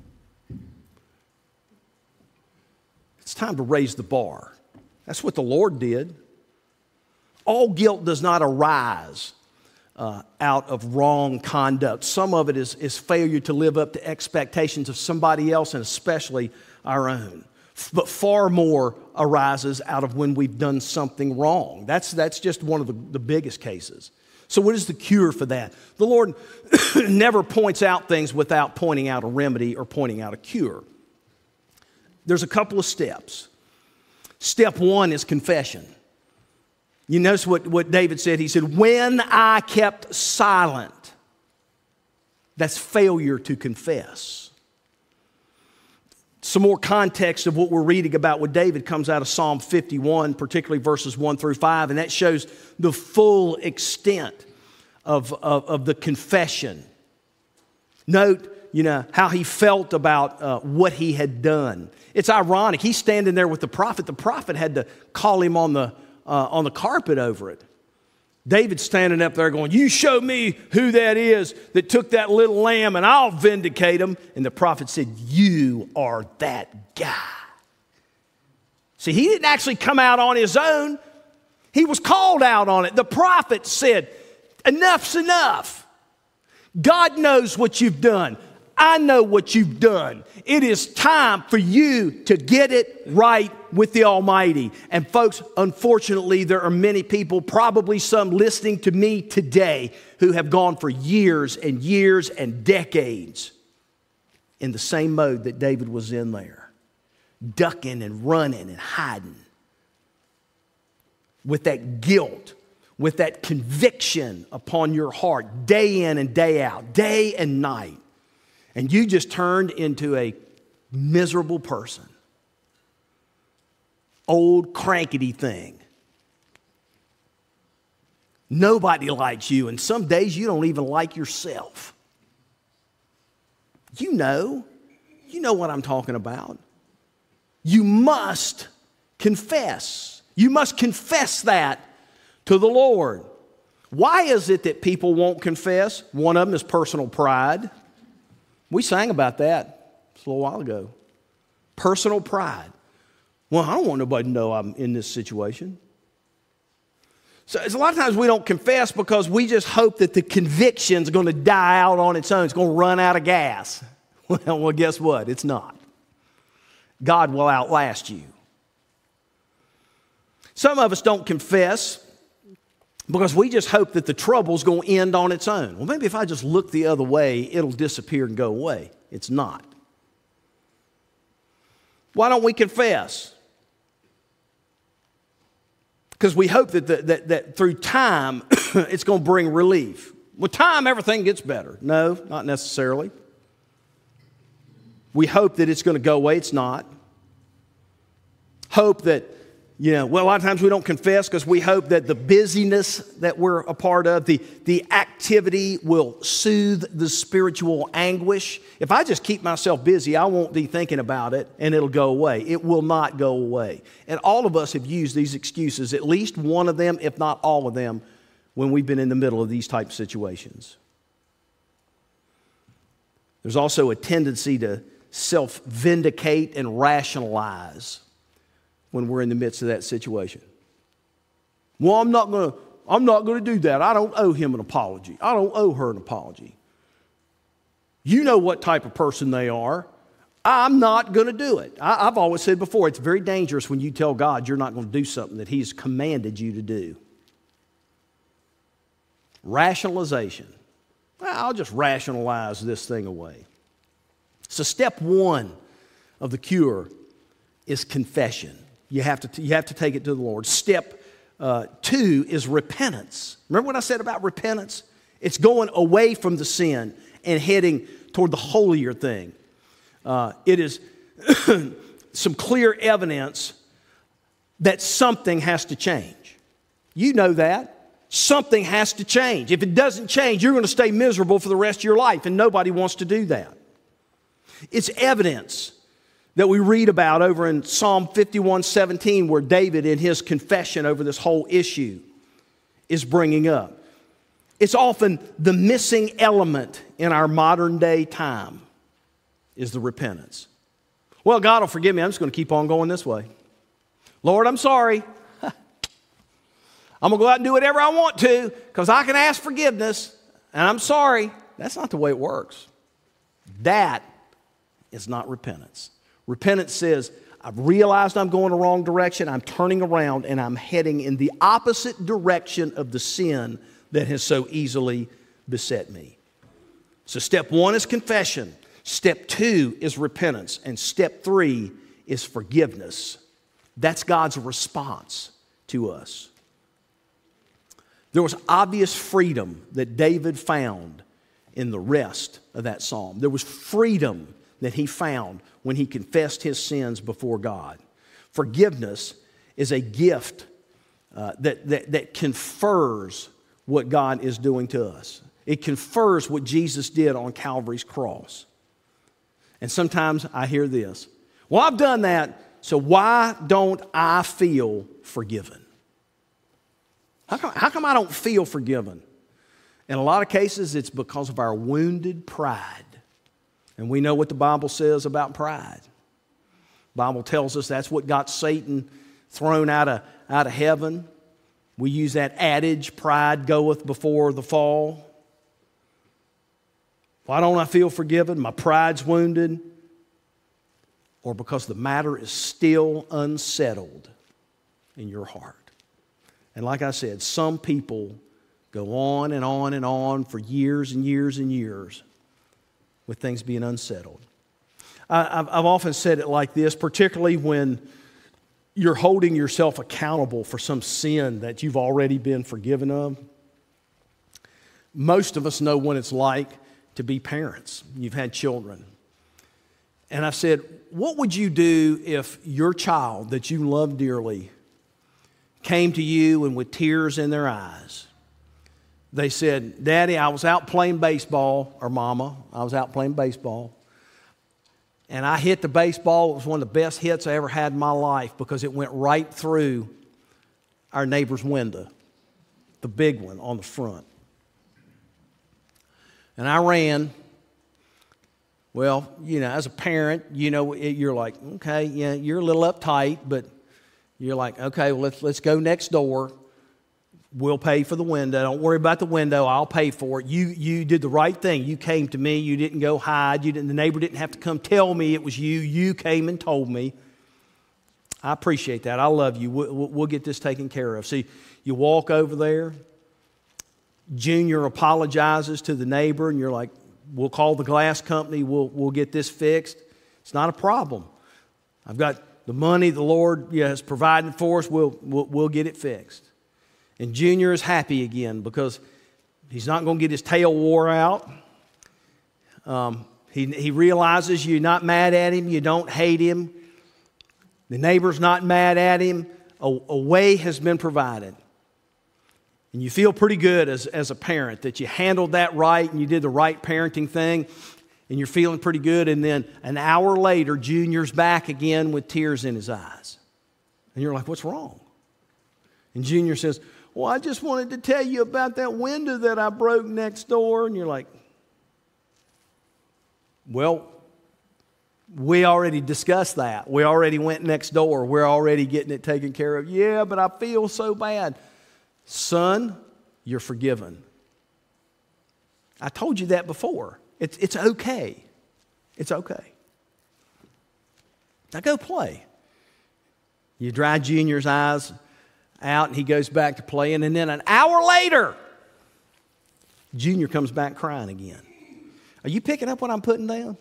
It's time to raise the bar. That's what the Lord did. All guilt does not arise out of wrong conduct. Some of it is failure to live up to expectations of somebody else, and especially our own. But far more arises out of when we've done something wrong. That's just one of the biggest cases. So what is the cure for that? The Lord never points out things without pointing out a remedy or pointing out a cure. There's a couple of steps. Step one is confession. You notice what David said. He said, when I kept silent. That's failure to confess. Some more context of what we're reading about with David comes out of Psalm 51, particularly verses 1 through 5, and that shows the full extent of the confession. Note, how he felt about what he had done. It's ironic. He's standing there with the prophet. The prophet had to call him on the carpet over it. David's standing up there going, you show me who that is that took that little lamb and I'll vindicate him. And the prophet said, you are that guy. See, he didn't actually come out on his own. He was called out on it. The prophet said, enough's enough. God knows what you've done. I know what you've done. It is time for you to get it right with the Almighty. And folks, unfortunately, there are many people, probably some listening to me today, who have gone for years and years and decades in the same mode that David was in there. Ducking and running and hiding. With that guilt, with that conviction upon your heart, day in and day out, day and night. And you just turned into a miserable person. Old crankety thing. Nobody likes you, and some days you don't even like yourself. You know what I'm talking about. You must confess. You must confess that to the Lord. Why is it that people won't confess? One of them is personal pride. We sang about that a little while ago. Personal pride. Well, I don't want nobody to know I'm in this situation. So a lot of times we don't confess because we just hope that the conviction's going to die out on its own. It's going to run out of gas. Well, guess what? It's not. God will outlast you. Some of us don't confess because we just hope that the trouble's going to end on its own. Well, maybe if I just look the other way, it'll disappear and go away. It's not. Why don't we confess? Because we hope that through time, it's going to bring relief. With time, everything gets better. No, not necessarily. We hope that it's going to go away. It's not. Hope that, a lot of times we don't confess because we hope that the busyness that we're a part of, the activity will soothe the spiritual anguish. If I just keep myself busy, I won't be thinking about it and it'll go away. It will not go away. And all of us have used these excuses, at least one of them, if not all of them, when we've been in the middle of these type situations. There's also a tendency to self-vindicate and rationalize when we're in the midst of that situation. Well, I'm not going to do that. I don't owe him an apology. I don't owe her an apology. You know what type of person they are. I'm not going to do it. I've always said before, it's very dangerous when you tell God you're not going to do something that He's commanded you to do. Rationalization. Well, I'll just rationalize this thing away. So step one of the cure is confession. You have to take it to the Lord. Step two is repentance. Remember what I said about repentance? It's going away from the sin and heading toward the holier thing. It is some clear evidence that something has to change. You know that. Something has to change. If it doesn't change, you're going to stay miserable for the rest of your life, and nobody wants to do that. It's evidence that we read about over in Psalm 51:17, where David, in his confession over this whole issue, is bringing up. It's often the missing element in our modern day time is the repentance. Well, God will forgive me. I'm just going to keep on going this way. Lord, I'm sorry. I'm going to go out and do whatever I want to because I can ask forgiveness, and I'm sorry. That's not the way it works. That is not repentance. Repentance says, I've realized I'm going the wrong direction, I'm turning around, and I'm heading in the opposite direction of the sin that has so easily beset me. So step one is confession. Step two is repentance. And step three is forgiveness. That's God's response to us. There was obvious freedom that David found in the rest of that psalm. There was freedom that he found when he confessed his sins before God. Forgiveness is a gift that confers what God is doing to us. It confers what Jesus did on Calvary's cross. And sometimes I hear this, well, I've done that, so why don't I feel forgiven? How come I don't feel forgiven? In a lot of cases, it's because of our wounded pride. And we know what the Bible says about pride. The Bible tells us that's what got Satan thrown out of heaven. We use that adage, pride goeth before the fall. Why don't I feel forgiven? My pride's wounded. Or because the matter is still unsettled in your heart. And like I said, some people go on and on and on for years and years and years with things being unsettled. I've often said it like this, particularly when you're holding yourself accountable for some sin that you've already been forgiven of. Most of us know what it's like to be parents. You've had children. And I've said, what would you do if your child that you love dearly came to you and with tears in their eyes, they said, Daddy, I was out playing baseball, or Mama, I was out playing baseball, and I hit the baseball. It was one of the best hits I ever had in my life because it went right through our neighbor's window, the big one on the front. And I ran. Well, you know, as a parent, you know, you're like, okay, yeah, you're a little uptight, but you're like, okay, well, let's go next door. We'll pay for the window. Don't worry about the window. I'll pay for it. You did the right thing. You came to me. You didn't go hide. The neighbor didn't have to come tell me it was you. You came and told me. I appreciate that. I love you. We'll get this taken care of. See, you walk over there. Junior apologizes to the neighbor, and you're like, we'll call the glass company. We'll get this fixed. It's not a problem. I've got the money the Lord has provided for us. We'll get it fixed. And Junior is happy again because he's not going to get his tail wore out. He realizes you're not mad at him. You don't hate him. The neighbor's not mad at him. A way has been provided. And you feel pretty good as a parent that you handled that right and you did the right parenting thing. And you're feeling pretty good. And then an hour later, Junior's back again with tears in his eyes. And you're like, what's wrong? And Junior says, well, I just wanted to tell you about that window that I broke next door. And you're like, well, we already discussed that. We already went next door. We're already getting it taken care of. Yeah, but I feel so bad. Son, you're forgiven. I told you that before. It's okay. It's okay. Now go play. You dry Junior's eyes out and he goes back to playing, and then an hour later, Junior comes back crying again. Are you picking up what I'm putting down?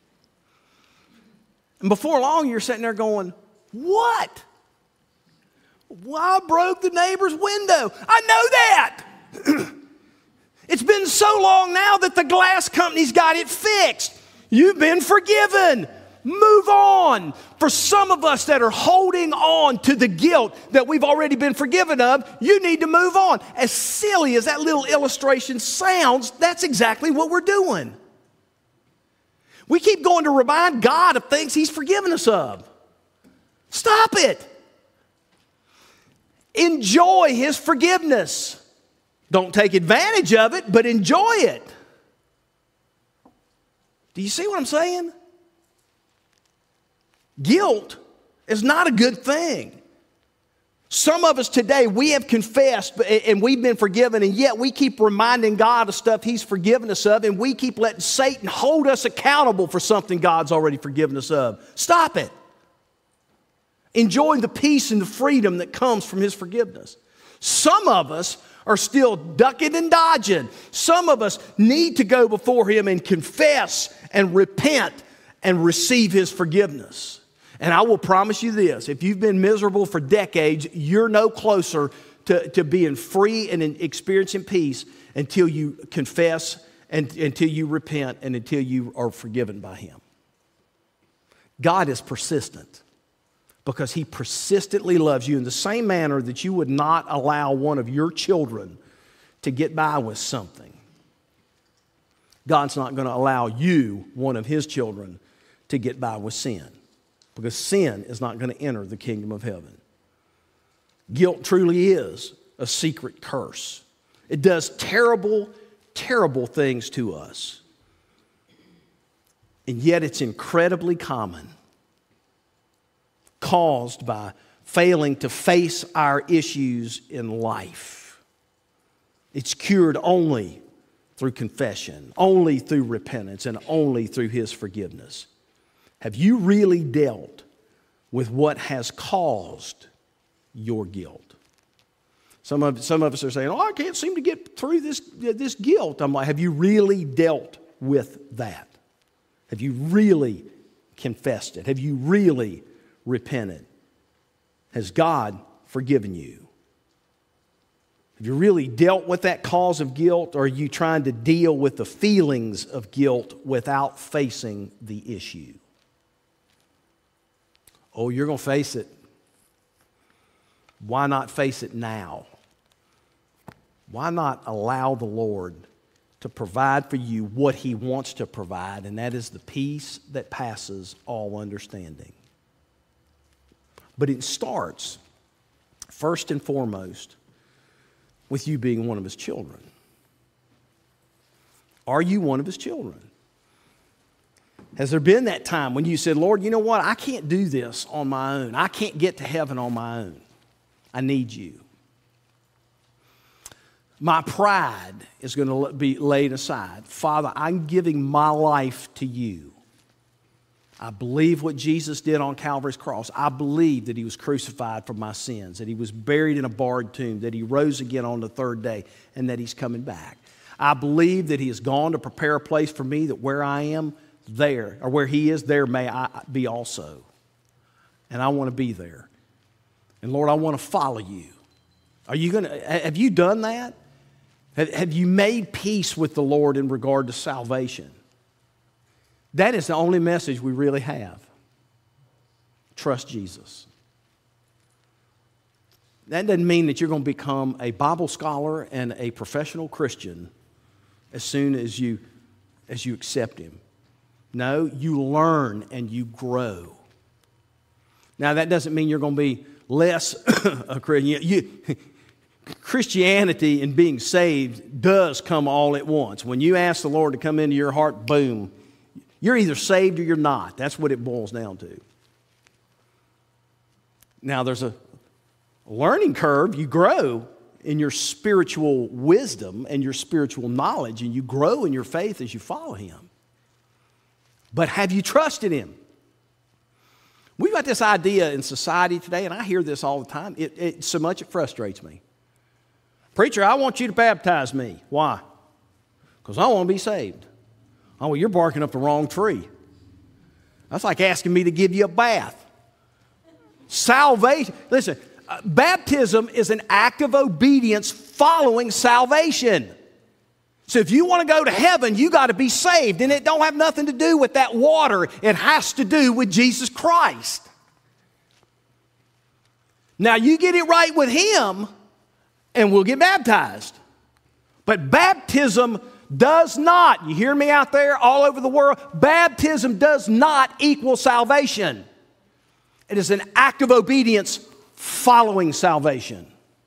And before long, you're sitting there going, what? Well, I broke the neighbor's window. I know that. It's been so long now that the glass company's got it fixed. You've been forgiven. Move on. For some of us that are holding on to the guilt that we've already been forgiven of, you need to move on. As silly as that little illustration sounds, that's exactly what we're doing. We keep going to remind God of things He's forgiven us of. Stop it. Enjoy His forgiveness. Don't take advantage of it, but enjoy it. Do you see what I'm saying? Guilt is not a good thing. Some of us today, we have confessed and we've been forgiven, and yet we keep reminding God of stuff He's forgiven us of, and we keep letting Satan hold us accountable for something God's already forgiven us of. Stop it. Enjoy the peace and the freedom that comes from His forgiveness. Some of us are still ducking and dodging. Some of us need to go before Him and confess and repent and receive His forgiveness. And I will promise you this, if you've been miserable for decades, you're no closer to being free and experiencing peace until you confess and until you repent and until you are forgiven by Him. God is persistent because He persistently loves you in the same manner that you would not allow one of your children to get by with something. God's not going to allow you, one of His children, to get by with sin, because sin is not going to enter the kingdom of heaven. Guilt truly is a secret curse. It does terrible, terrible things to us. And yet it's incredibly common, caused by failing to face our issues in life. It's cured only through confession, only through repentance, and only through His forgiveness. Have you really dealt with what has caused your guilt? Some of us are saying, I can't seem to get through this guilt. I'm like, have you really dealt with that? Have you really confessed it? Have you really repented? Has God forgiven you? Have you really dealt with that cause of guilt, or are you trying to deal with the feelings of guilt without facing the issue? Oh, you're going to face it. Why not face it now? Why not allow the Lord to provide for you what He wants to provide, and that is the peace that passes all understanding? But it starts, first and foremost, with you being one of His children. Are you one of His children? Has there been that time when you said, Lord, you know what? I can't do this on my own. I can't get to heaven on my own. I need you. My pride is going to be laid aside. Father, I'm giving my life to you. I believe what Jesus did on Calvary's cross. I believe that He was crucified for my sins, that He was buried in a barred tomb, that He rose again on the third day, and that He's coming back. I believe that He has gone to prepare a place for me, that where I am, there, or where He is, there may I be also. And I want to be there. And Lord, I want to follow you. Have you done that? Have you made peace with the Lord in regard to salvation? That is the only message we really have. Trust Jesus. That doesn't mean that you're going to become a Bible scholar and a professional Christian as soon as you accept Him. No, you learn and you grow. Now, that doesn't mean you're going to be less a Christian. Christianity and being saved does come all at once. When you ask the Lord to come into your heart, boom, you're either saved or you're not. That's what it boils down to. Now, there's a learning curve. You grow in your spiritual wisdom and your spiritual knowledge, and you grow in your faith as you follow Him. But have you trusted Him? We've got this idea in society today, and I hear this all the time. So much it frustrates me. Preacher, I want you to baptize me. Why? because I want to be saved. Oh, well, you're barking up the wrong tree. That's like asking me to give you a bath. Salvation, listen, baptism is an act of obedience following salvation. So if you want to go to heaven, you got to be saved. And it don't have nothing to do with that water. It has to do with Jesus Christ. Now you get it right with Him and we'll get baptized. But baptism does not, you hear me out there all over the world, baptism does not equal salvation. It is an act of obedience following salvation.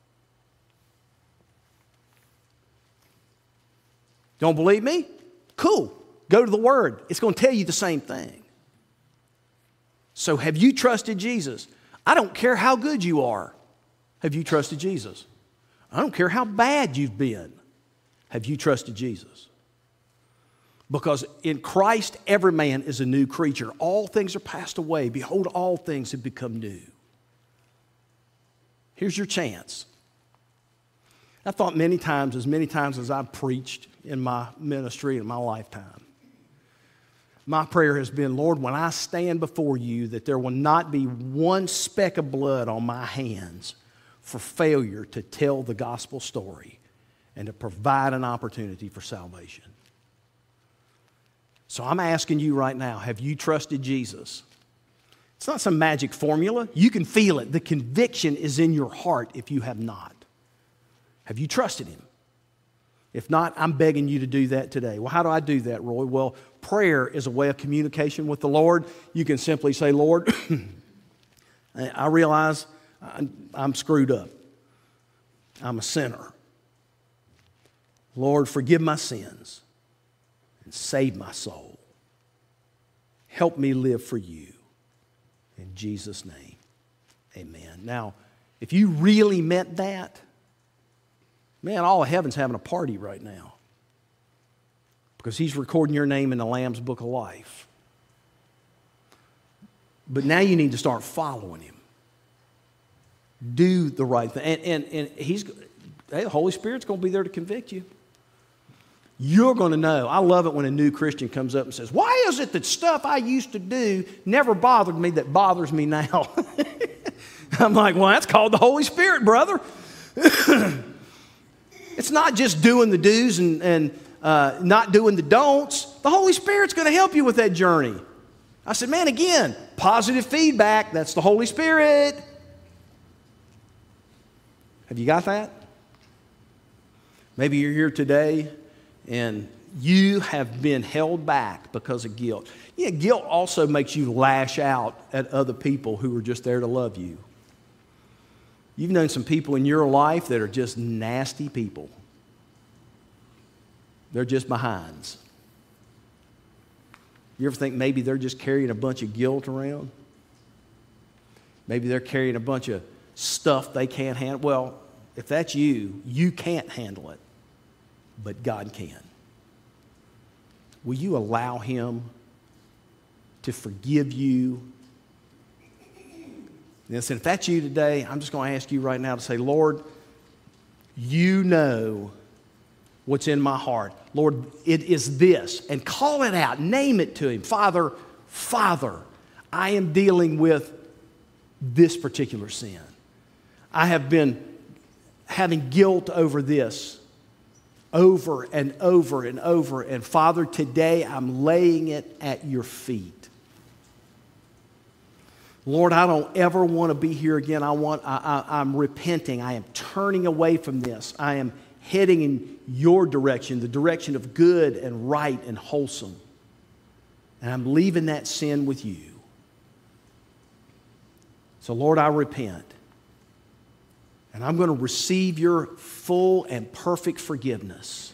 Don't believe me? Cool. Go to the Word. It's going to tell you the same thing. So have you trusted Jesus? I don't care how good you are. Have you trusted Jesus? I don't care how bad you've been. Have you trusted Jesus? Because in Christ, every man is a new creature. All things are passed away. Behold, all things have become new. Here's your chance. I thought many times as I've preached in my ministry in my lifetime, my prayer has been, Lord, when I stand before you, that there will not be one speck of blood on my hands for failure to tell the gospel story and to provide an opportunity for salvation. So I'm asking you right now, have you trusted Jesus? It's not some magic formula. You can feel it. The conviction is in your heart if you have not. Have you trusted Him? If not, I'm begging you to do that today. Well, how do I do that, Roy? Well, prayer is a way of communication with the Lord. You can simply say, Lord, I realize I'm screwed up. I'm a sinner. Lord, forgive my sins and save my soul. Help me live for you. In Jesus' name, amen. Now, if you really meant that, man, all of heaven's having a party right now because He's recording your name in the Lamb's Book of Life. But now you need to start following Him. Do the right thing. And the Holy Spirit's going to be there to convict you. You're going to know. I love it when a new Christian comes up and says, why is it that stuff I used to do never bothered me that bothers me now? I'm like, well, that's called the Holy Spirit, brother. It's not just doing the do's and not doing the don'ts. The Holy Spirit's going to help you with that journey. I said, man, again, positive feedback. That's the Holy Spirit. Have you got that? Maybe you're here today and you have been held back because of guilt. Yeah, guilt also makes you lash out at other people who are just there to love you. You've known some people in your life that are just nasty people. They're just behinds. You ever think maybe they're just carrying a bunch of guilt around? Maybe they're carrying a bunch of stuff they can't handle. Well, if that's you, you can't handle it, but God can. Will you allow Him to forgive you? Listen, if that's you today, I'm just going to ask you right now to say, Lord, you know what's in my heart. Lord, it is this. And call it out. Name it to Him. Father, I am dealing with this particular sin. I have been having guilt over this over and over and over. And Father, today I'm laying it at your feet. Lord, I don't ever want to be here again. I'm repenting. I am turning away from this. I am heading in your direction, the direction of good and right and wholesome. And I'm leaving that sin with you. So, Lord, I repent. And I'm going to receive your full and perfect forgiveness.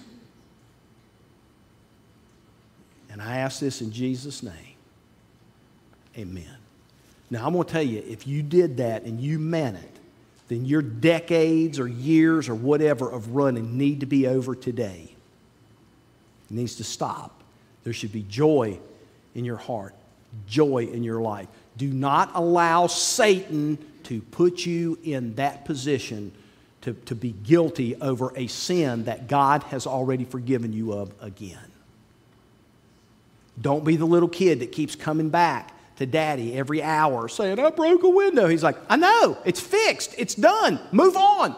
And I ask this in Jesus' name. Amen. Now, I'm going to tell you, if you did that and you meant it, then your decades or years or whatever of running need to be over today. It needs to stop. There should be joy in your heart, joy in your life. Do not allow Satan to put you in that position to be guilty over a sin that God has already forgiven you of again. Don't be the little kid that keeps coming back to daddy every hour saying, I broke a window. He's like, I know, it's fixed, it's done, move on.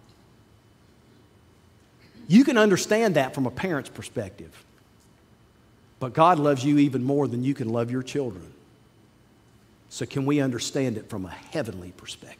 You can understand that from a parent's perspective. But God loves you even more than you can love your children. So can we understand it from a heavenly perspective?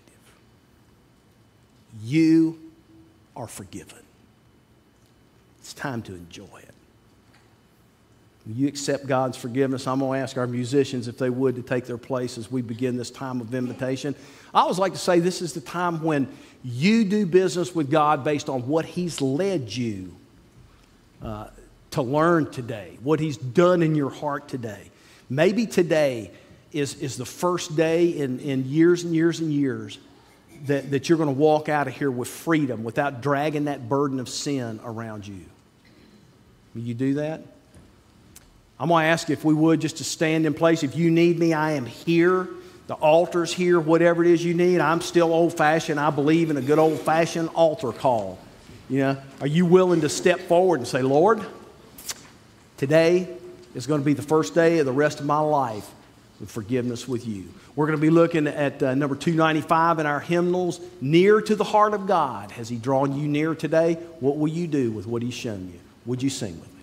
You are forgiven. It's time to enjoy it. Will you accept God's forgiveness? I'm going to ask our musicians if they would to take their place as we begin this time of invitation. I always like to say this is the time when you do business with God based on what He's led you to learn today, what He's done in your heart today. Maybe today is the first day in years and years and years that you're going to walk out of here with freedom without dragging that burden of sin around you. Will you do that? I'm going to ask you if we would just to stand in place. If you need me, I am here. The altar's here, whatever it is you need. I'm still old-fashioned. I believe in a good old-fashioned altar call. You know, are you willing to step forward and say, Lord, today is going to be the first day of the rest of my life with forgiveness with you. We're going to be looking at number 295 in our hymnals, Near to the Heart of God. Has He drawn you near today? What will you do with what He's shown you? Would you sing with me?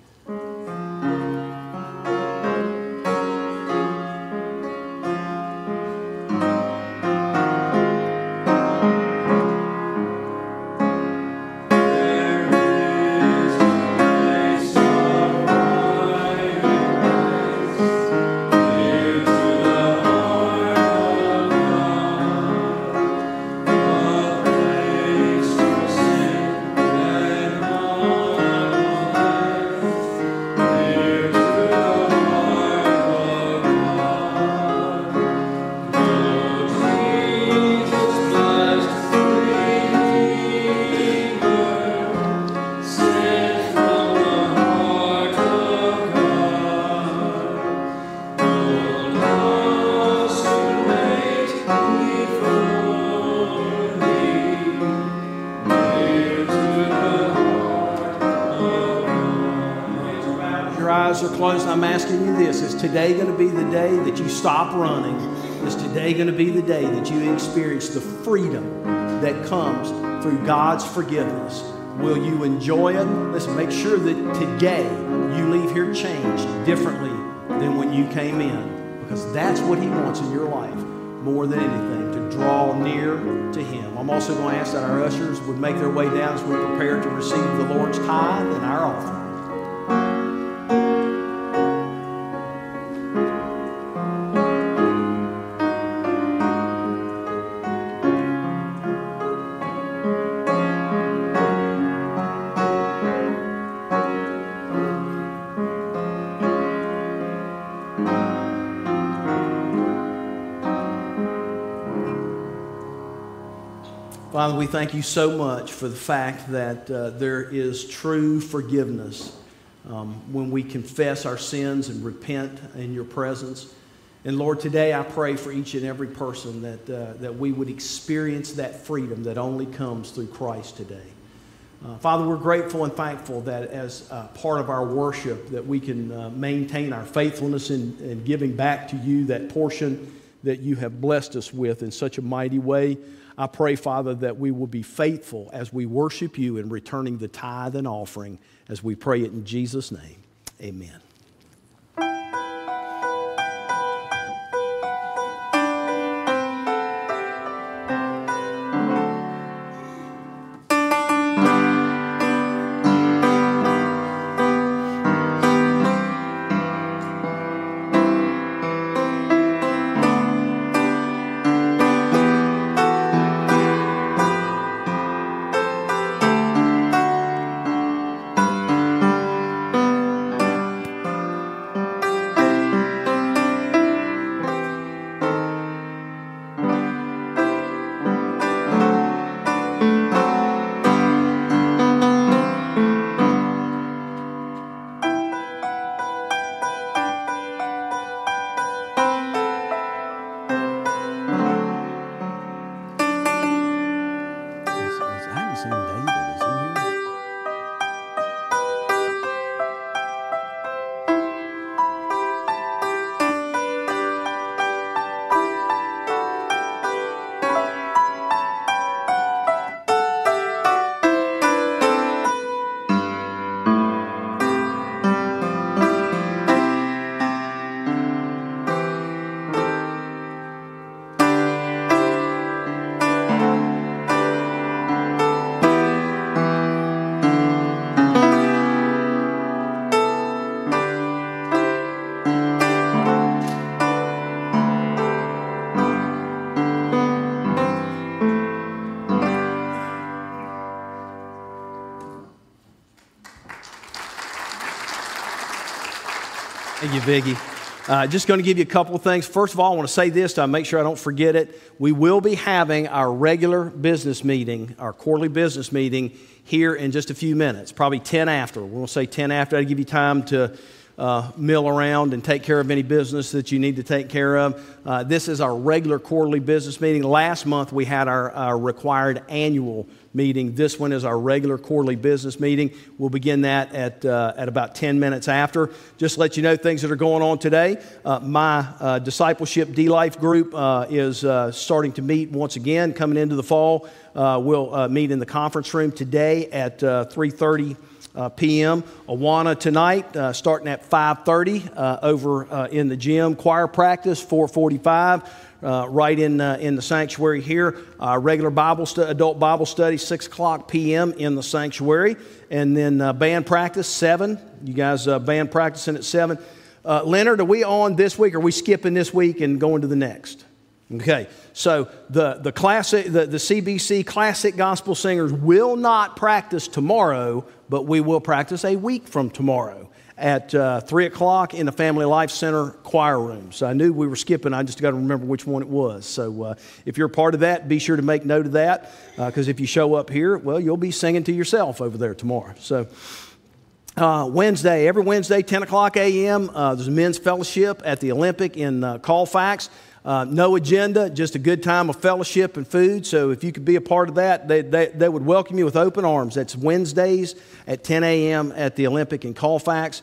Are closed. I'm asking you this. Is today going to be the day that you stop running? Is today going to be the day that you experience the freedom that comes through God's forgiveness? Will you enjoy it? Listen, make sure that today you leave here changed differently than when you came in, because that's what He wants in your life more than anything, to draw near to Him. I'm also going to ask that our ushers would make their way down as we prepare to receive the Lord's tithe and our offering. Father, we thank you so much for the fact that there is true forgiveness when we confess our sins and repent in your presence. And Lord, today I pray for each and every person that we would experience that freedom that only comes through Christ today. Father, we're grateful and thankful that as part of our worship that we can maintain our faithfulness in giving back to you that portion that you have blessed us with in such a mighty way. I pray, Father, that we will be faithful as we worship you in returning the tithe and offering, as we pray it in Jesus' name. Amen. you, Viggy. Just going to give you a couple of things. First of all, I want to say this to make sure I don't forget it. We will be having our regular business meeting, our quarterly business meeting, here in just a few minutes, probably 10 after. We're going to say 10 after. That'll give you time to mill around and take care of any business that you need to take care of. This is our regular quarterly business meeting. Last month we had our required annual meeting. This one is our regular quarterly business meeting. We'll begin that at about 10 minutes after. Just to let you know things that are going on today. My discipleship D-Life group is starting to meet once again coming into the fall. We'll meet in the conference room today at 3:30 p.m. Awana tonight, starting at 5:30 over in the gym. Choir practice 4:45 right in the sanctuary here. Regular adult Bible study 6 o'clock p.m. in the sanctuary, and then band practice 7. You guys band practicing at 7. Leonard, are we on this week? Or are we skipping this week and going to the next? Okay, so the CBC Classic Gospel Singers will not practice tomorrow, but we will practice a week from tomorrow at 3 o'clock in the Family Life Center choir room. So I knew we were skipping. I just got to remember which one it was. So if you're a part of that, be sure to make note of that, because if you show up here, well, you'll be singing to yourself over there tomorrow. So every Wednesday, 10 o'clock a.m., there's a men's fellowship at the Olympic in Colfax. No agenda, just a good time of fellowship and food. So if you could be a part of that, they would welcome you with open arms. That's Wednesdays at 10 a.m. at the Olympic in Colfax.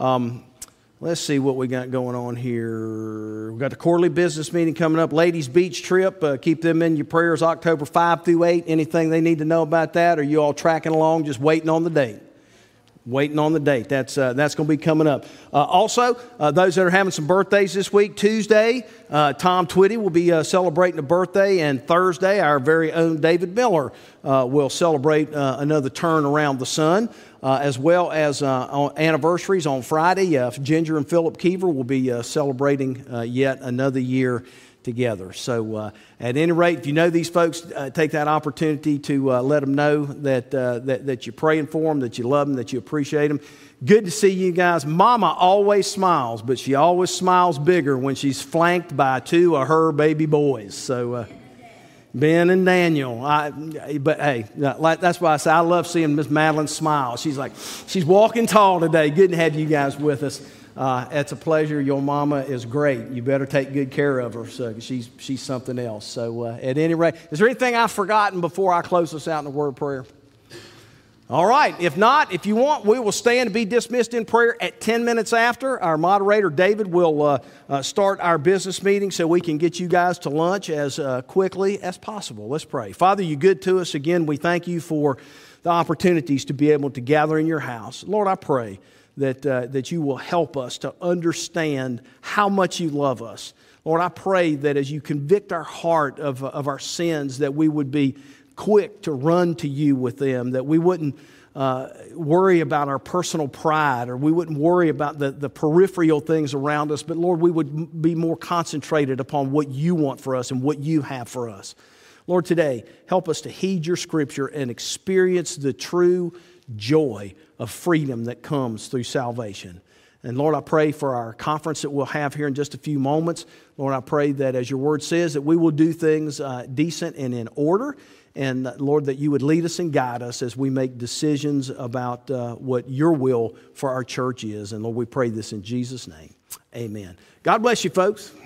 Let's see what we got going on here. We've got the quarterly business meeting coming up. Ladies Beach trip, keep them in your prayers, October 5 through 8. Anything they need to know about that? Are you all tracking along, just waiting on the date? Waiting on the date. That's going to be coming up. Also, those that are having some birthdays this week, Tuesday, Tom Twitty will be celebrating a birthday, and Thursday, our very own David Miller will celebrate another turn around the sun, as well as on anniversaries on Friday. Ginger and Philip Keever will be celebrating yet another year together. So at any rate, if you know these folks, take that opportunity to let them know that you're praying for them, that you love them, that you appreciate them. Good to see you guys. Mama always smiles, but she always smiles bigger when she's flanked by 2 of her baby boys. So Ben and Daniel. But hey, that's why I say I love seeing Miss Madeline smile. She's walking tall today. Good to have you guys with us. It's a pleasure. Your mama is great. You better take good care of her. So she's something else. So at any rate, is there anything I've forgotten before I close this out in a word of prayer? All right. If not, if you want, we will stand and be dismissed in prayer at 10 minutes after. Our moderator, David, will start our business meeting so we can get you guys to lunch as quickly as possible. Let's pray. Father, you're good to us. Again, we thank you for the opportunities to be able to gather in your house. Lord, I pray that you will help us to understand how much you love us. Lord, I pray that as you convict our heart of our sins, that we would be quick to run to you with them, that we wouldn't worry about our personal pride, or we wouldn't worry about the peripheral things around us, but Lord, we would be more concentrated upon what you want for us and what you have for us. Lord, today, help us to heed your scripture and experience the true joy of freedom that comes through salvation. And Lord, I pray for our conference that we'll have here in just a few moments. Lord, I pray that as your word says, that we will do things decent and in order. And Lord, that you would lead us and guide us as we make decisions about what your will for our church is. And Lord, we pray this in Jesus' name. Amen. God bless you, folks.